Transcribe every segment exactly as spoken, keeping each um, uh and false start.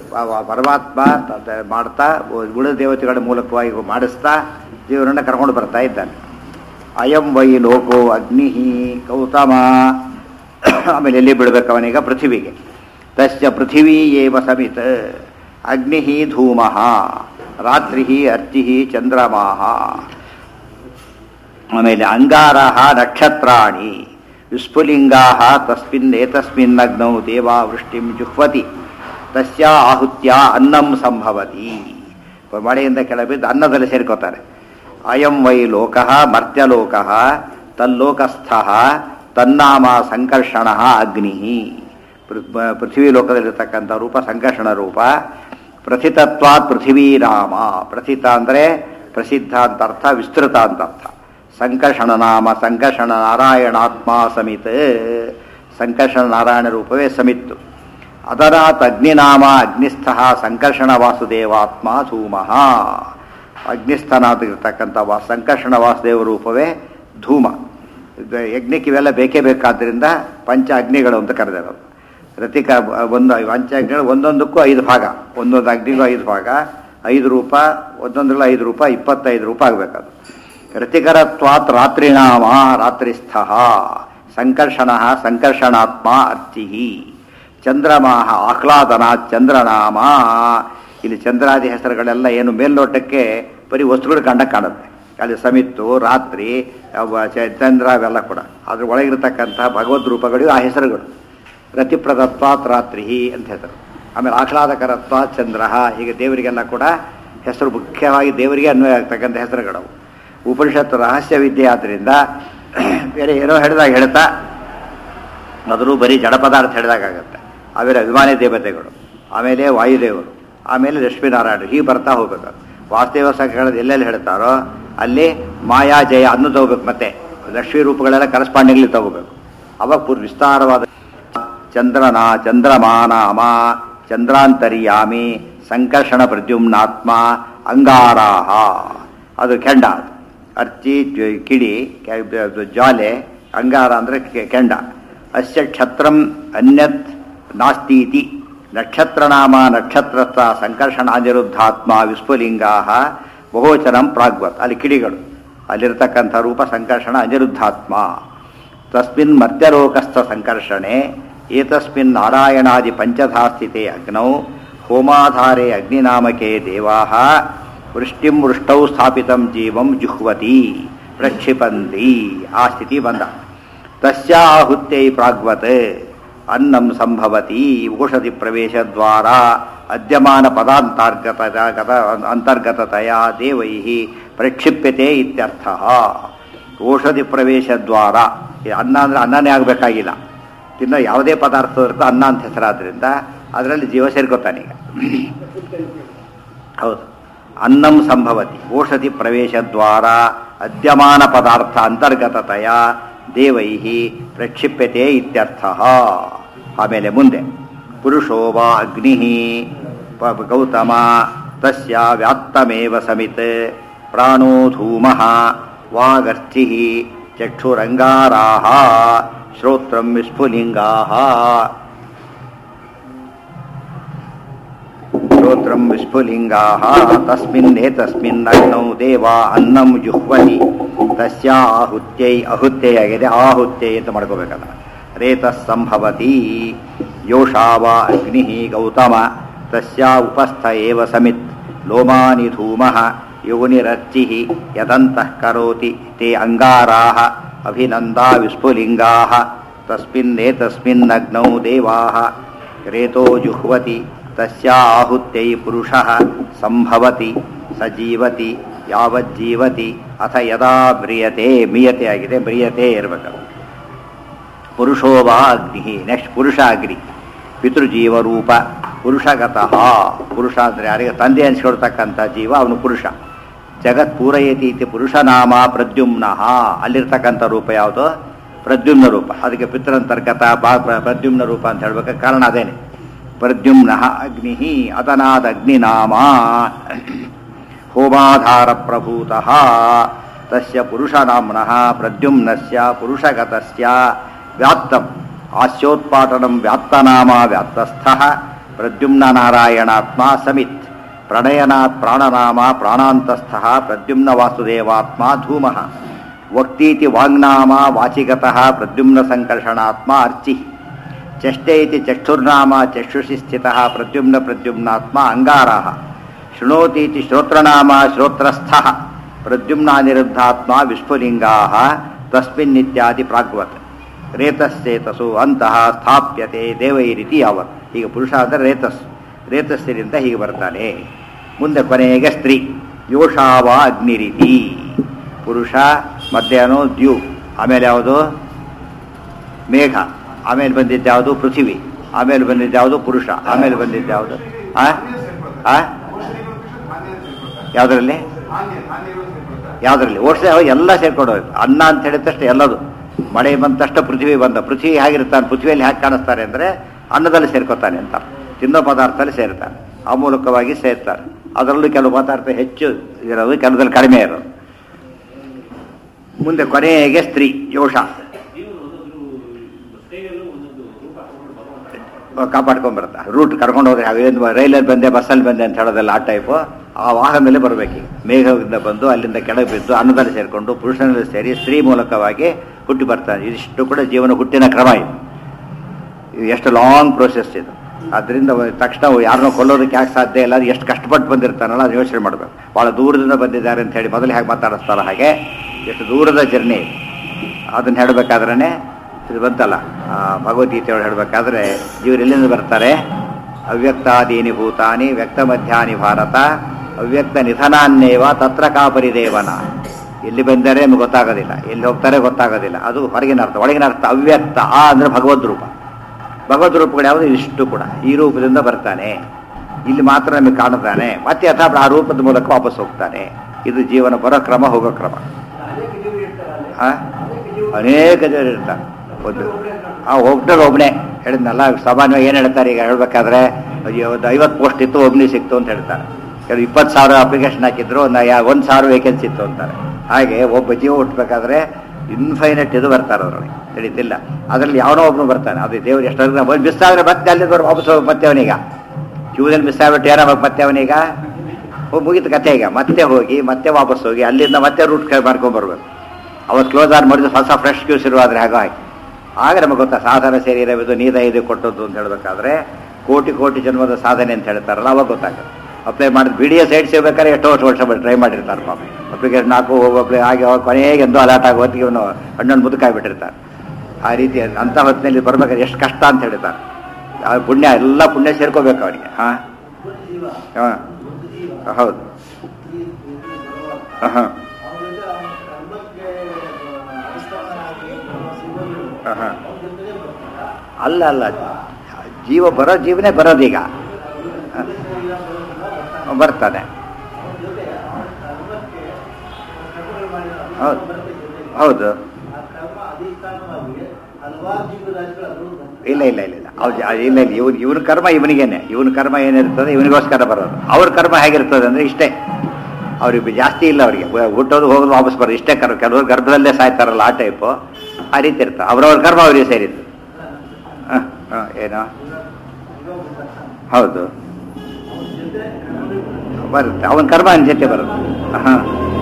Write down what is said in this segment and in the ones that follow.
ಪರಮಾತ್ಮ ಮಾಡ್ತಾ ಗುಣ ದೇವತೆಗಳ ಮೂಲಕವಾಗಿ ಮಾಡಿಸ್ತಾ ಜೀವನನ್ನು ಕರ್ಕೊಂಡು ಬರ್ತಾ ಇದ್ದಾನೆ. ಅಯಂ ವೈ ಲೋಕೋ ಅಗ್ನಿ ಗೌತಮ. ಆಮೇಲೆ ಎಲ್ಲಿ ಬಿಡಬೇಕು ಅವನೀಗ? ಪೃಥಿವಿಗೆ. ತಸ್ಯ ಪೃಥಿವೀ ಏವ ಸಮಿತ್ ಅಗ್ನಿ ಧೂಮ ರಾತ್ರಿ ಅರ್ಚಿ ಚಂದ್ರಮಾಹ. ಆಮೇಲೆ ಅಂಗಾರ ನಕ್ಷತ್ರಾಣಿ ವಿಸ್ಫುಲಿಂಗಾ ತಸ್ಮಿನ್ ಏತಸ್ಮಿನ್ ಅಗ್ನೌ ದೇವಾ ವೃಷ್ಟಿಂ ಜುಹ್ವತಿ ತಸ್ಯ ಆಹುತ್ಯ ಅನ್ನಂ ಸಂಭವತಿ. ಮಳೆಯಿಂದ ಕೆಳಬಿದ್ದು ಅನ್ನದಲ್ಲಿ ಸೇರ್ಕೋತಾರೆ. ಅಯಂ ವೈ ಲೋಕಃ ಮರ್ತ್ಯಲೋಕಃ ತಲ್ಲೋಕಸ್ಥಃ ತನ್ನಾಮ ಸಂಕರ್ಷಣ ಅಗ್ನಿ. ಪೃಥ್ವಿ ಲೋಕದಲ್ಲಿರ್ತಕ್ಕಂಥ ರೂಪ ಸಂಕರ್ಷಣ ರೂಪ. ಪ್ರಥಿತತ್ವಾತ್ ಪೃಥಿವೀರಾಮ. ಪ್ರಥಿತ ಅಂದರೆ ಪ್ರಸಿದ್ಧ ಅಂತ ಅರ್ಥ, ವಿಸ್ತೃತ ಅಂತ ಅರ್ಥ. ಸಂಕರ್ಷಣ ನಾಮ ಸಂಕರ್ಷಣ ನಾರಾಯಣಾತ್ಮ ಸಮಿತ್. ಸಂಕರ್ಷಣ ನಾರಾಯಣ ರೂಪವೇ ಸಮಿತ್ತು. ಅದರಾತ್ ಅಗ್ನಿನಾಮ ಅಗ್ನಿಸ್ಥಃ ಸಂಕರ್ಷಣ ವಾಸುದೇವಾತ್ಮ ಧೂಮಃ. ಅಗ್ನಿಸ್ಥನಾಗಿರ್ತಕ್ಕಂಥ ವಾ ಸಂಕರ್ಷಣ ವಾಸುದೇವ ರೂಪವೇ ಧೂಮ. ಯಜ್ಞಕ್ಕೆ ಇವೆಲ್ಲ ಬೇಕೇ ಬೇಕಾದ್ದರಿಂದ ಪಂಚ ಅಗ್ನಿಗಳು ಅಂತ ಕರೆದಿರೋದು. ರತಿಕ ಒಂದು ಪಂಚ ಅಗ್ನಿಗಳು ಒಂದೊಂದಕ್ಕೂ ಐದು ಭಾಗ, ಒಂದೊಂದು ಅಗ್ನಿಗೂ ಐದು ಭಾಗ, ಐದು ರೂಪ, ಒಂದೊಂದರಲ್ಲಿ ಐದು ರೂಪ, ಇಪ್ಪತ್ತೈದು ರೂಪ ಆಗಬೇಕದು. ರತಿಕರತ್ವಾತ್ ರಾತ್ರಿನಾಮ ರಾತ್ರಿಸ್ಥಃ ಸಂಕರ್ಷಣ ಸಂಕರ್ಷಣಾತ್ಮ ಅರ್ಚಿ. ಚಂದ್ರಮಾಹ ಆಹ್ಲಾದನ ಚಂದ್ರನಾಮ. ಇಲ್ಲಿ ಚಂದ್ರಾದಿ ಹೆಸರುಗಳೆಲ್ಲ ಏನು ಮೇಲ್ನೋಟಕ್ಕೆ ಬರೀ ವಸ್ತುಗಳು ಕಂಡ ಕಾಣುತ್ತೆ. ಅಲ್ಲಿ ಸಮಿತ್ತು, ರಾತ್ರಿ, ಚಂದ್ರ ಅವೆಲ್ಲ ಕೂಡ ಅದ್ರ ಒಳಗಿರ್ತಕ್ಕಂಥ ಭಗವದ್ ರೂಪಗಳು ಆ ಹೆಸರುಗಳು. ರತಿಪ್ರದತ್ವಾತ್ ರಾತ್ರಿ ಅಂತ ಹೆಸರು. ಆಮೇಲೆ ಆಹ್ಲಾದಕರತ್ವಾತ್ ಚಂದ್ರ. ಹೀಗೆ ದೇವರಿಗೆಲ್ಲ ಕೂಡ ಹೆಸರು ಮುಖ್ಯವಾಗಿ ದೇವರಿಗೆ ಅನ್ವಯ ಆಗ್ತಕ್ಕಂಥ ಹೆಸರುಗಳು. ಉಪನಿಷತ್ತು ರಹಸ್ಯ ವಿದ್ಯೆ ಆದ್ದರಿಂದ ಬೇರೆ ಏನೋ ಹೇಳಿದಾಗ ಹೇಳ್ತಾ ಮೊದಲು ಬರೀ ಜಡ ಪದಾರ್ಥ ಹೇಳಿದಾಗತ್ತೆ. ಆಮೇಲೆ ಅಭಿಮಾನಿ ದೇವತೆಗಳು, ಆಮೇಲೆ ವಾಯುದೇವರು, ಆಮೇಲೆ ಲಕ್ಷ್ಮೀನಾರಾಯಣರು, ಹೀಗೆ ಬರ್ತಾ ಹೋಗ್ಬೇಕು. ವಾಸುದೇವ ಸಂಖ್ಯೆಗಳಲ್ಲಿ ಎಲ್ಲೆಲ್ಲಿ ಹೇಳ್ತಾರೋ ಅಲ್ಲಿ ಮಾಯಾ ಜಯ ಅನ್ನು ತಗೋಬೇಕು. ಮತ್ತೆ ಲಕ್ಷ್ಮೀ ರೂಪಗಳೆಲ್ಲ ಕರಸ್ಪಾಂಡಿಂಗ್ಲಿ ತಗೋಬೇಕು. ಅವಾಗ ಪೂರ್ ವಿಸ್ತಾರವಾದ ಚಂದ್ರನ ಚಂದ್ರಮಾನಾಮ ಚಂದ್ರಾಂತರ್ಯಾಮಿ ಸಂಕರ್ಷಣ ಪ್ರದ್ಯುಮ್ನಾತ್ಮ ಅಂಗಾರಾಹ. ಅದು ಕೆಂಡ. ಅರ್ಚಿ ಕಿಡಿ, ಜ್ವಾಲೆ, ಅಂಗಾರ ಅಂದರೆ ಕೆಂಡ. ಅಸ್ಯ ಕ್ಷತ್ರಂ ಅನ್ಯತ್ ನಾಸ್ತೀತಿ. ನಕ್ಷತ್ರನಾಮ ನಕ್ಷತ್ರಸ್ಥ ಸಂಕರ್ಷಣಾನಿರುದ್ಧಾತ್ಮ ವಿಸ್ಫುಲಿಂಗಾ ಬಹುವಚನಂ ಪ್ರಾಗ್ವತ್. ಅಲ್ಲಿ ಕಿಡಿಗಳು, ಅಲ್ಲಿರ್ತಕ್ಕಂಥ ರೂಪ ಸಂಕರ್ಷಣ ಅನಿರುದ್ಧಾತ್ಮ. ತಸ್ಮಿನ್ ಮರ್ತ್ಯಲೋಕಸ್ಥ ಸಂಕರ್ಷಣೆ ಏತಸ್ಮಿನ್ ನಾರಾಯಣಾದಿ ಪಂಚಧಾ ಸ್ಥಿತೆ ಅಗ್ನೌ ಹೋಮಾಧಾರೆ ಅಗ್ನಿನಾಮಕೆ ದೇವಾಃ ವೃಷ್ಟಿಂ ವೃಷ್ಟೌ ಸ್ಥಾಪಿತಂ ಜೀವಂ ಜುಹ್ವತಿ ಪ್ರಕ್ಷಿಪಂತಿ. ಆ ಸ್ಥಿತಿ ಬಂದ. ತಸ್ಯ ಆಹುತ್ಯೈ ಪ್ರಾಗ್ವತ್ ಅನ್ನಂ ಸಂಭವತಿ. ಔಷಧಿ ಪ್ರವೇಶದ್ವಾರ ಅದ್ಯಮಾನ ಪದಾಂತರ್ಗತ ಅಂತರ್ಗತತೆಯ ದೇವೈ ಪ್ರಕ್ಷಿಪ್ಯತೆ ಇತ್ಯರ್ಥಃ. ಔಷಧಿ ಪ್ರವೇಶದ್ವಾರ. ಅನ್ನ ಅಂದರೆ ಅನ್ನನೇ ಆಗಬೇಕಾಗಿಲ್ಲ, ತಿನ್ನೋ ಯಾವುದೇ ಪದಾರ್ಥ ಇರ್ತೋ ಅನ್ನ ಅಂತ ಹೆಸರಾದ್ರಿಂದ ಅದರಲ್ಲಿ ಜೀವ ಸೇರ್ಕೋತಾನೀಗ. ಹೌದು. ಅನ್ನಂ ಸಂಭವತಿ ಔಷಧಿ ಪ್ರವೇಶದ್ವಾರ ಅದ್ಯಮಾನ ಪದಾರ್ಥ ಅಂತರ್ಗತತೆಯ ದೇವೈ ಪ್ರಕ್ಷಿಪ್ಯತೆ ಇತ್ಯರ್ಥಃ. ಆಮೇಲೆ ಮುಂದೆ ಪುರುಷೋ ವಾ ಅಗ್ನಿ ಗೌತಮ ತಸ್ಯ ವ್ಯಾತ್ತಮೇವ ಸಮಿತ್ ಪ್ರಾಣೋ ಧೂಮಃ ವಾಗರ್ಥಿ ಚಕ್ಷುರಂಗಾರಾಹ ಶ್ರೋತ್ರಂ ವಿಸ್ಫುಲಿಂಗಾಹ. ಶ್ರೋತ್ರಂ ವಿಸ್ಫುಲಿಂಗಾಹ ತಸ್ಮಿನ್ ಏತಸ್ಮಿನ್ ಅಗ್ನೌ ದೇವಾ ಅನ್ನಂ ಜುಹ್ವತಿ ತಸ್ಯ ಆಹುತ್ಯೈ. ಅಹುತ್ಯೆಯಾಗಿದೆ, ಆಹುತ್ಯೈ ಅಂತ ಮಾಡ್ಕೋಬೇಕಲ್ಲ. ರೇತಸ್ ಸಂಭವತಿ. ಯೋಷಾವ ಅಗ್ನಿ ಗೌತಮ ತಸ್ಯ ಉಪಸ್ಥ ಏವ ಸಮಿತ್ ಲೋಮಾನಿ ಧೂಮಃ ಯೋನಿರರ್ಚಿ ಯದಂತಃ ಕರೋತಿ ತೇ ಅಂಗಾರಾಹ ಅಭಿನಂದಾ ವಿಸ್ಫುಲಿಂಗಾಹ ತಸ್ಮಿನ್ನೇತಸ್ಮಿನ್ ಅಗ್ನೌ ದೇವಾಃ ರೇತೋ ಜುಹ್ವತಿ ತಸ್ಯ ಆಹುತ್ಯೈ ಪುರುಷಃ ಸಂಭವತಿ ಸಜೀವತಿ ಯಾವಜ್ಜೀವತಿ ಅಥ ಯದಾ ಮ್ರಿಯತೆ. ಮಿಯತೆ ಆಗಿದೆ, ಮ್ರಿಯತೆ ಇರಬೇಕು. ಪುರುಷೋ ವಾ ಅಗ್ನಿ. ನೆಕ್ಸ್ಟ್ ಪುರುಷ ಅಗ್ನಿ. ಪಿತೃಜೀವರೂಪ ಪುರುಷಗತಃ. ಪುರುಷ ಅಂದರೆ ಯಾರಿಗೆ ತಂದೆ ಅನಿಸ್ಕೊಳ್ತಕ್ಕಂಥ ಜೀವ ಅವನು ಪುರುಷ. ಜಗತ್ ಪೂರಯತಿ ಇತಿ ಪುರುಷನಾಮ ಪ್ರದ್ಯುಮ್ನಃ. ಅಲ್ಲಿರ್ತಕ್ಕಂಥ ರೂಪ ಯಾವುದು? ಪ್ರದ್ಯುಮ್ನ ರೂಪ. ಅದಕ್ಕೆ ಪಿತೃಂತರ್ಗತ ಬಾ ಪ್ರದ್ಯುಮ್ನ ರೂಪ ಅಂತ ಹೇಳ್ಬೇಕು. ಕಾರಣ ಅದೇನೆ. ಪ್ರದ್ಯುಮ್ನಃ ಅಗ್ನಿ ಅದನಾದ ಅಗ್ನಿನಾಮ ಹೋಮಾಧಾರ ಪ್ರಭೂತಃ ತಸ್ಯ ಪುರುಷನಾಮ್ನಃ ಪ್ರದ್ಯುಮ್ನಸ್ಯ ಪುರುಷಗತಸ್ಯ ವ್ಯಾತ್ತಂ ಆಸ್ಯೋತ್ಪಾಟನಂ ವ್ಯಾತ್ತನಾಮ ವ್ಯಾತ್ತಸ್ಥಃ ಪ್ರದ್ಯುಮ್ನ ನಾರಾಯಣಾತ್ಮ ಸಮಿತ್ ಪ್ರಣಯನಾತ್ ಪ್ರಾಣನಾಮ ಪ್ರಾಣಾಂತಸ್ಥ ಪ್ರದ್ಯುಮ್ನ ವಾಸುದೇವಾತ್ಮ ಧೂಮಃ ವಕ್ತೀತಿ ವಾಂಗ್ನಾಮ ವಾಚಿಗತಃ ಪ್ರದ್ಯುಮ್ನ ಸಂಕರ್ಷಣಾತ್ಮ ಅರ್ಚಿ ಚಷ್ಟೆ ಇತಿ ಚಕ್ಷುರ್ನಾಮ ಚಕ್ಷುಷಿ ಸ್ಥಿತಃ ಪ್ರದ್ಯುಮ್ನ ಪ್ರದ್ಯುಮ್ನಾತ್ಮ ಅಂಗಾರಃ ಶೃಣೋತೀತಿ ಶ್ರೋತ್ರನಾಮ ಶ್ರೋತ್ರಸ್ಥಃ ಪ್ರದ್ಯುಮ್ನಾನಿರುದ್ಧಾತ್ಮ ವಿಸ್ಫುಲಿಂಗಾಃ ತಸ್ಮಿನ್ನಿತ್ಯಾದಿ ಪ್ರಾಗ್ವತ್ ರೇತಸ್ಸೇತಸು ಅಂತಹ ಸ್ಥಾಪ್ಯತೆ ದೇವೈರಿತಿ ಯಾವತ್. ಈಗ ಪುರುಷ ಅಂದರೆ ರೇತಸ್, ರೇತಸ್ಸಿನಿಂದ ಹೀಗೆ ಬರ್ತಾನೆ. ಮುಂದೆ ಕೊನೆಗೆ ಸ್ತ್ರೀ ಯೋಷಾವ ಅಗ್ನಿರೀತಿ. ಪುರುಷ ಮಧ್ಯಾಹ್ನ ದ್ಯು, ಆಮೇಲೆ ಯಾವುದು ಮೇಘ, ಆಮೇಲೆ ಬಂದಿದ್ದು ಯಾವುದು ಪೃಥ್ವಿ, ಆಮೇಲೆ ಬಂದಿದ್ದು ಯಾವುದು ಪುರುಷ, ಆಮೇಲೆ ಬಂದಿದ್ದು ಯಾವುದು ಆ ಆ ಯಾವುದರಲ್ಲಿ ಯಾವುದರಲ್ಲಿ ಓಡಿಸ ಎಲ್ಲ ಸೇರ್ಕೊಂಡು ಹೋಯ್ತು. ಅನ್ನ ಅಂತ ಹೇಳಿದಷ್ಟು ಎಲ್ಲದು ಮಳೆ ಬಂದಷ್ಟು ಪೃಥ್ವಿ ಬಂದ. ಪೃಥ್ವಿ ಹೇಗಿರ್ತಾನೆ, ಪೃಥ್ವಿಯಲ್ಲಿ ಹೇಗೆ ಕಾಣಿಸ್ತಾರೆ ಅಂದರೆ ಅನ್ನದಲ್ಲಿ ಸೇರ್ಕೊತಾನೆ ಅಂತ, ತಿನ್ನೋ ಪದಾರ್ಥದಲ್ಲಿ ಸೇರ್ತಾನೆ, ಆ ಮೂಲಕವಾಗಿ ಸೇರ್ತಾರೆ. ಅದರಲ್ಲೂ ಕೆಲವು ಪದಾರ್ಥ ಹೆಚ್ಚು ಇರೋದು, ಕೆಲವದಲ್ಲಿ ಕಡಿಮೆ ಇರೋದು. ಮುಂದೆ ಕೊನೆಗೆ ಸ್ತ್ರೀ ಯೋಷ ಕಾಪಾಡ್ಕೊಂಡ್ಬರ್ತಾ. ರೂಟ್ ಕರ್ಕೊಂಡು ಹೋದ್ರೆ ಅವೇನು ರೈಲಲ್ಲಿ ಬಂದೆ ಬಸ್ಸಲ್ಲಿ ಬಂದೆ ಅಂತ ಹೇಳೋದಲ್ಲ, ಆ ಟೈಪು ಆ ವಾಹನದಲ್ಲಿ ಬರಬೇಕು. ಮೇಘದಿಂದ ಬಂದು ಅಲ್ಲಿಂದ ಕೆಳಗೆ ಬಿದ್ದು ಅನ್ನದಲ್ಲಿ ಸೇರಿಕೊಂಡು ಪುರುಷನಲ್ಲಿ ಸೇರಿ ಸ್ತ್ರೀ ಮೂಲಕವಾಗಿ ಹುಟ್ಟಿ ಬರ್ತಾನೆ. ಇದಿಷ್ಟು ಕೂಡ ಜೀವನ ಹುಟ್ಟಿನ ಕ್ರಮ ಇದು. ಇದು ಎಷ್ಟು ಲಾಂಗ್ ಪ್ರೋಸೆಸ್ ಇದು. ಅದರಿಂದ ತಕ್ಷಣ ಯಾರನ್ನೋ ಕೊಲ್ಲೋದಕ್ಕೆ ಯಾಕೆ ಸಾಧ್ಯ ಇಲ್ಲ, ಅದು ಎಷ್ಟು ಕಷ್ಟಪಟ್ಟು ಬಂದಿರ್ತಾನಲ್ಲ ಅದು ಯೋಚನೆ ಮಾಡಬೇಕು. ಭಾಳ ದೂರದಿಂದ ಬಂದಿದ್ದಾರೆ ಅಂತ ಹೇಳಿ ಮೊದಲು ಹೇಗೆ ಮಾತಾಡಿಸ್ತಾರ ಹಾಗೆ ಎಷ್ಟು ದೂರದ ಜರ್ನಿ ಅದನ್ನು ಹೇಳಬೇಕಾದ್ರೇ ಇದು ಬಂತಲ್ಲ ಭಗವದ್ಗೀತೆಯೊಳಗೆ ಹೇಳಬೇಕಾದ್ರೆ ಇವರು ಎಲ್ಲಿಂದ ಬರ್ತಾರೆ. ಅವ್ಯಕ್ತಾದೀನಿ ಭೂತಾನಿ ವ್ಯಕ್ತ ಮಧ್ಯಾನಿ ಭಾರತ ಅವ್ಯಕ್ತ ನಿಧನಾನ್ನೇವ ತತ್ರ ಕಾಪರಿದೇವನ. ಎಲ್ಲಿ ಬಂದರೆ ನಮ್ಗೆ ಗೊತ್ತಾಗೋದಿಲ್ಲ, ಎಲ್ಲಿ ಹೋಗ್ತಾರೆ ಗೊತ್ತಾಗೋದಿಲ್ಲ. ಅದು ಹೊರಗಿನ ಅರ್ಥ. ಒಳಗಿನ ಅರ್ಥ ಅವ್ಯಕ್ತ ಆ ಅಂದರೆ ಭಗವದ್ ರೂಪ. ಭಗವದ್ ರೂಪಗಳು ಯಾವುದು ಇಷ್ಟು ಕೂಡ ಈ ರೂಪದಿಂದ ಬರ್ತಾನೆ, ಇಲ್ಲಿ ಮಾತ್ರ ನಮಗೆ ಕಾಣುತ್ತಾನೆ, ಮತ್ತೆ ಅಥವಾ ಆ ರೂಪದ ಮೂಲಕ ವಾಪಸ್ ಹೋಗ್ತಾನೆ. ಇದು ಜೀವನ ಬರೋ ಕ್ರಮ, ಹೋಗೋ ಕ್ರಮ. ಹಾಂ ಅನೇಕ ಜನ ಇರ್ತಾರೆ. ಒಂದು ಆ ಒಬ್ಬನಲ್ಲಿ ಒಬ್ಬನೇ ಹೇಳಿದ್ನಲ್ಲ, ಸಾಮಾನ್ಯವಾಗಿ ಏನು ಹೇಳ್ತಾರೆ ಈಗ ಹೇಳ್ಬೇಕಾದ್ರೆ ಒಂದು ಐವತ್ತು ಪೋಸ್ಟ್ ಇತ್ತು ಒಬ್ಬನೇ ಸಿಕ್ತು ಅಂತ ಹೇಳ್ತಾರೆ. ಕೆಲವು ಇಪ್ಪತ್ತು ಸಾವಿರ ಅಪ್ಲಿಕೇಶನ್ ಹಾಕಿದ್ರು, ಒಂದು ಯಾ ಒಂದು ಸಾವಿರ ವೇಕೆನ್ಸಿ ಇತ್ತು ಅಂತಾರೆ. ಹಾಗೆ ಒಬ್ಬ ಜೀವ ಹುಟ್ಟಬೇಕಾದ್ರೆ ಇನ್ಫೈನಟ್ ಇದು ಬರ್ತಾರೆ ಅದರೊಳಗೆ, ತಿಳಿತಿಲ್ಲ. ಅದರಲ್ಲಿ ಯಾವನೋ ಒಬ್ಬನು ಬರ್ತಾನೆ. ಅದು ದೇವ್ರು ಎಷ್ಟಾದ್ರೆ ಒಂದು ಮಿಸ್ ಆದರೆ ಮತ್ತೆ ಅಲ್ಲಿ ವಾಪಸ್ ಹೋಗಿ ಮತ್ತೆ ಅವನೀಗ ಕ್ಯೂದಲ್ಲಿ ಮಿಸ್ ಆಗ್ಬಿಟ್ಟು ಏನೋ ಮತ್ತೆ ಅವನೀಗ ಹೋಗಿ ಮುಗಿತು ಕತೆ. ಈಗ ಮತ್ತೆ ಹೋಗಿ ಮತ್ತೆ ವಾಪಸ್ ಹೋಗಿ ಅಲ್ಲಿಂದ ಮತ್ತೆ ರೂಟ್ ಮಾಡ್ಕೊಂಡ್ಬರ್ಬೇಕು. ಅವತ್ತು ಕ್ಲೋಸ್ ಆಗಿ ಮಾಡಿದ್ರೆ ಹೊಸ ಫ್ರೆಶ್ ಕ್ಯೂ ಶುರುವಾದರೆ ಹಾಗೆ ಹಾಕಿ ಆಗ ನಮಗೆ ಗೊತ್ತಾ ಸಾಧನ ಸೇರಿರಬಹುದು ನೀದ ಇದು ಕೊಟ್ಟದ್ದು ಅಂತ ಹೇಳಬೇಕಾದ್ರೆ ಕೋಟಿ ಕೋಟಿ ಜನ್ಮದ ಸಾಧನೆ ಅಂತ ಹೇಳ್ತಾರಲ್ಲ ಅವಾಗ ಗೊತ್ತಾಗುತ್ತೆ. ಅಪ್ಲೈ ಮಾಡಿದ ಬಿ ಡಿ ಎಸ್ ಸೈಡ್ ಸಿಗ್ಬೇಕಾದ್ರೆ ಎಷ್ಟೋ ವರ್ಷ ವರ್ಷ ಟ್ರೈ ಮಾಡಿರ್ತಾರೆ ಪಾಪ. ಅಪ್ಲಿಕೇಶನ್ ಹಾಕು ಹೋಗೋ ಅಪ್ಲೈ ಆಗಿ ಅವಾಗ ಕೊನೆಗೆ ಎಂದು ಅಲಾಟ್ ಆಗೋ ಹೊತ್ತಿಗೆ ಇವನು ಹಣ್ಣನ್ನು ಮುದುಕಾಗ್ಬಿಟ್ಟಿರ್ತಾರೆ. ಆ ರೀತಿ ಅಂಥ ಹೊತ್ತಿನಲ್ಲಿ ಬರ್ಬೇಕಾದ್ರೆ ಎಷ್ಟು ಕಷ್ಟ ಅಂತ ಹೇಳ್ತಾರೆ. ಆ ಪುಣ್ಯ ಎಲ್ಲ ಪುಣ್ಯ ಸೇರ್ಕೋಬೇಕು ಅವನಿಗೆ. ಹಾಂ ಹಾಂ ಹೌದು ಹಾಂ ಹಾಂ ಹಾಂ ಅಲ್ಲ ಅಲ್ಲ ಜೀವ ಬರೋ ಜೀವನೇ ಬರೋದೀಗ ಬರ್ತಾನೆ. ಹೌದು ಹೌದು ಇಲ್ಲ ಇಲ್ಲ ಇಲ್ಲ ಇಲ್ಲ ಅವ್ರು ಇಲ್ಲ ಇಲ್ಲ ಇವ್ನು ಇವನ ಕರ್ಮ ಇವನಿಗೇನೆ. ಇವನ ಕರ್ಮ ಏನಿರ್ತದೆ ಇವನಿಗೋಸ್ಕರ ಬರೋದು. ಅವ್ರ ಕರ್ಮ ಹೇಗಿರ್ತದೆ ಅಂದರೆ ಇಷ್ಟೇ, ಅವ್ರಿಗೆ ಜಾಸ್ತಿ ಇಲ್ಲ. ಅವರಿಗೆ ಹುಟ್ಟೋದು ಹೋಗೋದು ವಾಪಸ್ ಬರೋದು ಇಷ್ಟೇ ಕರ್ಮ. ಕೆಲವರು ಗರ್ಭದಲ್ಲೇ ಸಾಯ್ತಾರಲ್ಲ ಆ ಟೈಪು, ಆ ರೀತಿ ಇರ್ತದೆ. ಅವ್ರವ್ರ ಕರ್ಮ ಅವರಿಗೆ ಸೇರಿದ್ದು. ಹಾಂ ಹಾಂ ಏನೋ ಹೌದು ಬರುತ್ತೆ, ಅವನ ಕರ್ಮ ಅವನ ಜೊತೆ ಬರುತ್ತೆ. ಹಾಂ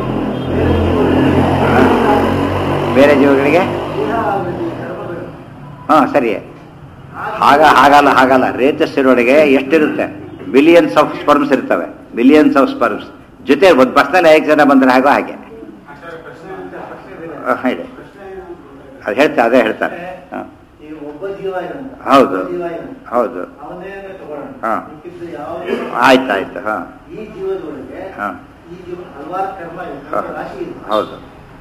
ಬೇರೆ ಜೀವಗಳಿಗೆ ಹಾಂ ಸರಿ ಹಾಗ ಹಾಗಲ್ಲ ಹಾಗಲ್ಲ ರೇತಸ್ಸಿನೊಳಗೆ ಎಷ್ಟಿರುತ್ತೆ, ಬಿಲಿಯನ್ಸ್ ಆಫ್ ಸ್ಪರ್ಮ್ಸ್ ಇರ್ತವೆ. ಬಿಲಿಯನ್ಸ್ ಆಫ್ ಸ್ಪರ್ಮ್ಸ್ ಜೊತೆ ಒಂದು ಪರ್ಸನಲ್ ಐದು ಜನ ಬಂದರೆ ಹಾಗೋ ಹಾಗೆ ಹೇಳಿ ಅದು ಹೇಳ್ತಾರೆ, ಅದೇ ಹೇಳ್ತಾರೆ. ಹಾಂ ಹೌದು ಹೌದು ಹಾಂ ಆಯ್ತು ಆಯ್ತು ಹಾಂ ಹಾಂ ಹೌದು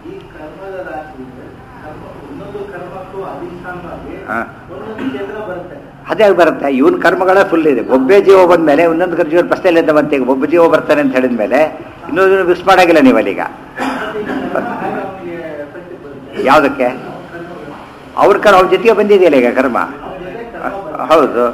ಅದೇ ಬರುತ್ತೆ. ಇವನ್ ಕರ್ಮಗಳೇ ಫುಲ್ ಇದೆ. ಒಬ್ಬೇ ಜೀವ ಬಂದ ಮೇಲೆ ಇನ್ನೊಂದು ಜೀವನ ಪ್ರಶ್ನೆ ಇದ್ದ ಮತ್ತೆ ಈಗ ಒಬ್ಬ ಜೀವ ಬರ್ತಾನೆ ಅಂತ ಹೇಳಿದ ಮೇಲೆ ಇನ್ನೊಂದು ಮಿಸ್ ಮಾಡಾಗಿಲ್ಲ ನೀವು ಅಲ್ಲಿಗ. ಯಾವುದಕ್ಕೆ ಅವ್ರ ಕರ್ಮ ಅವ್ರ ಜೊತೆಗೆ ಬಂದಿದೆಯಲ್ಲ ಈಗ ಕರ್ಮ. ಹೌದು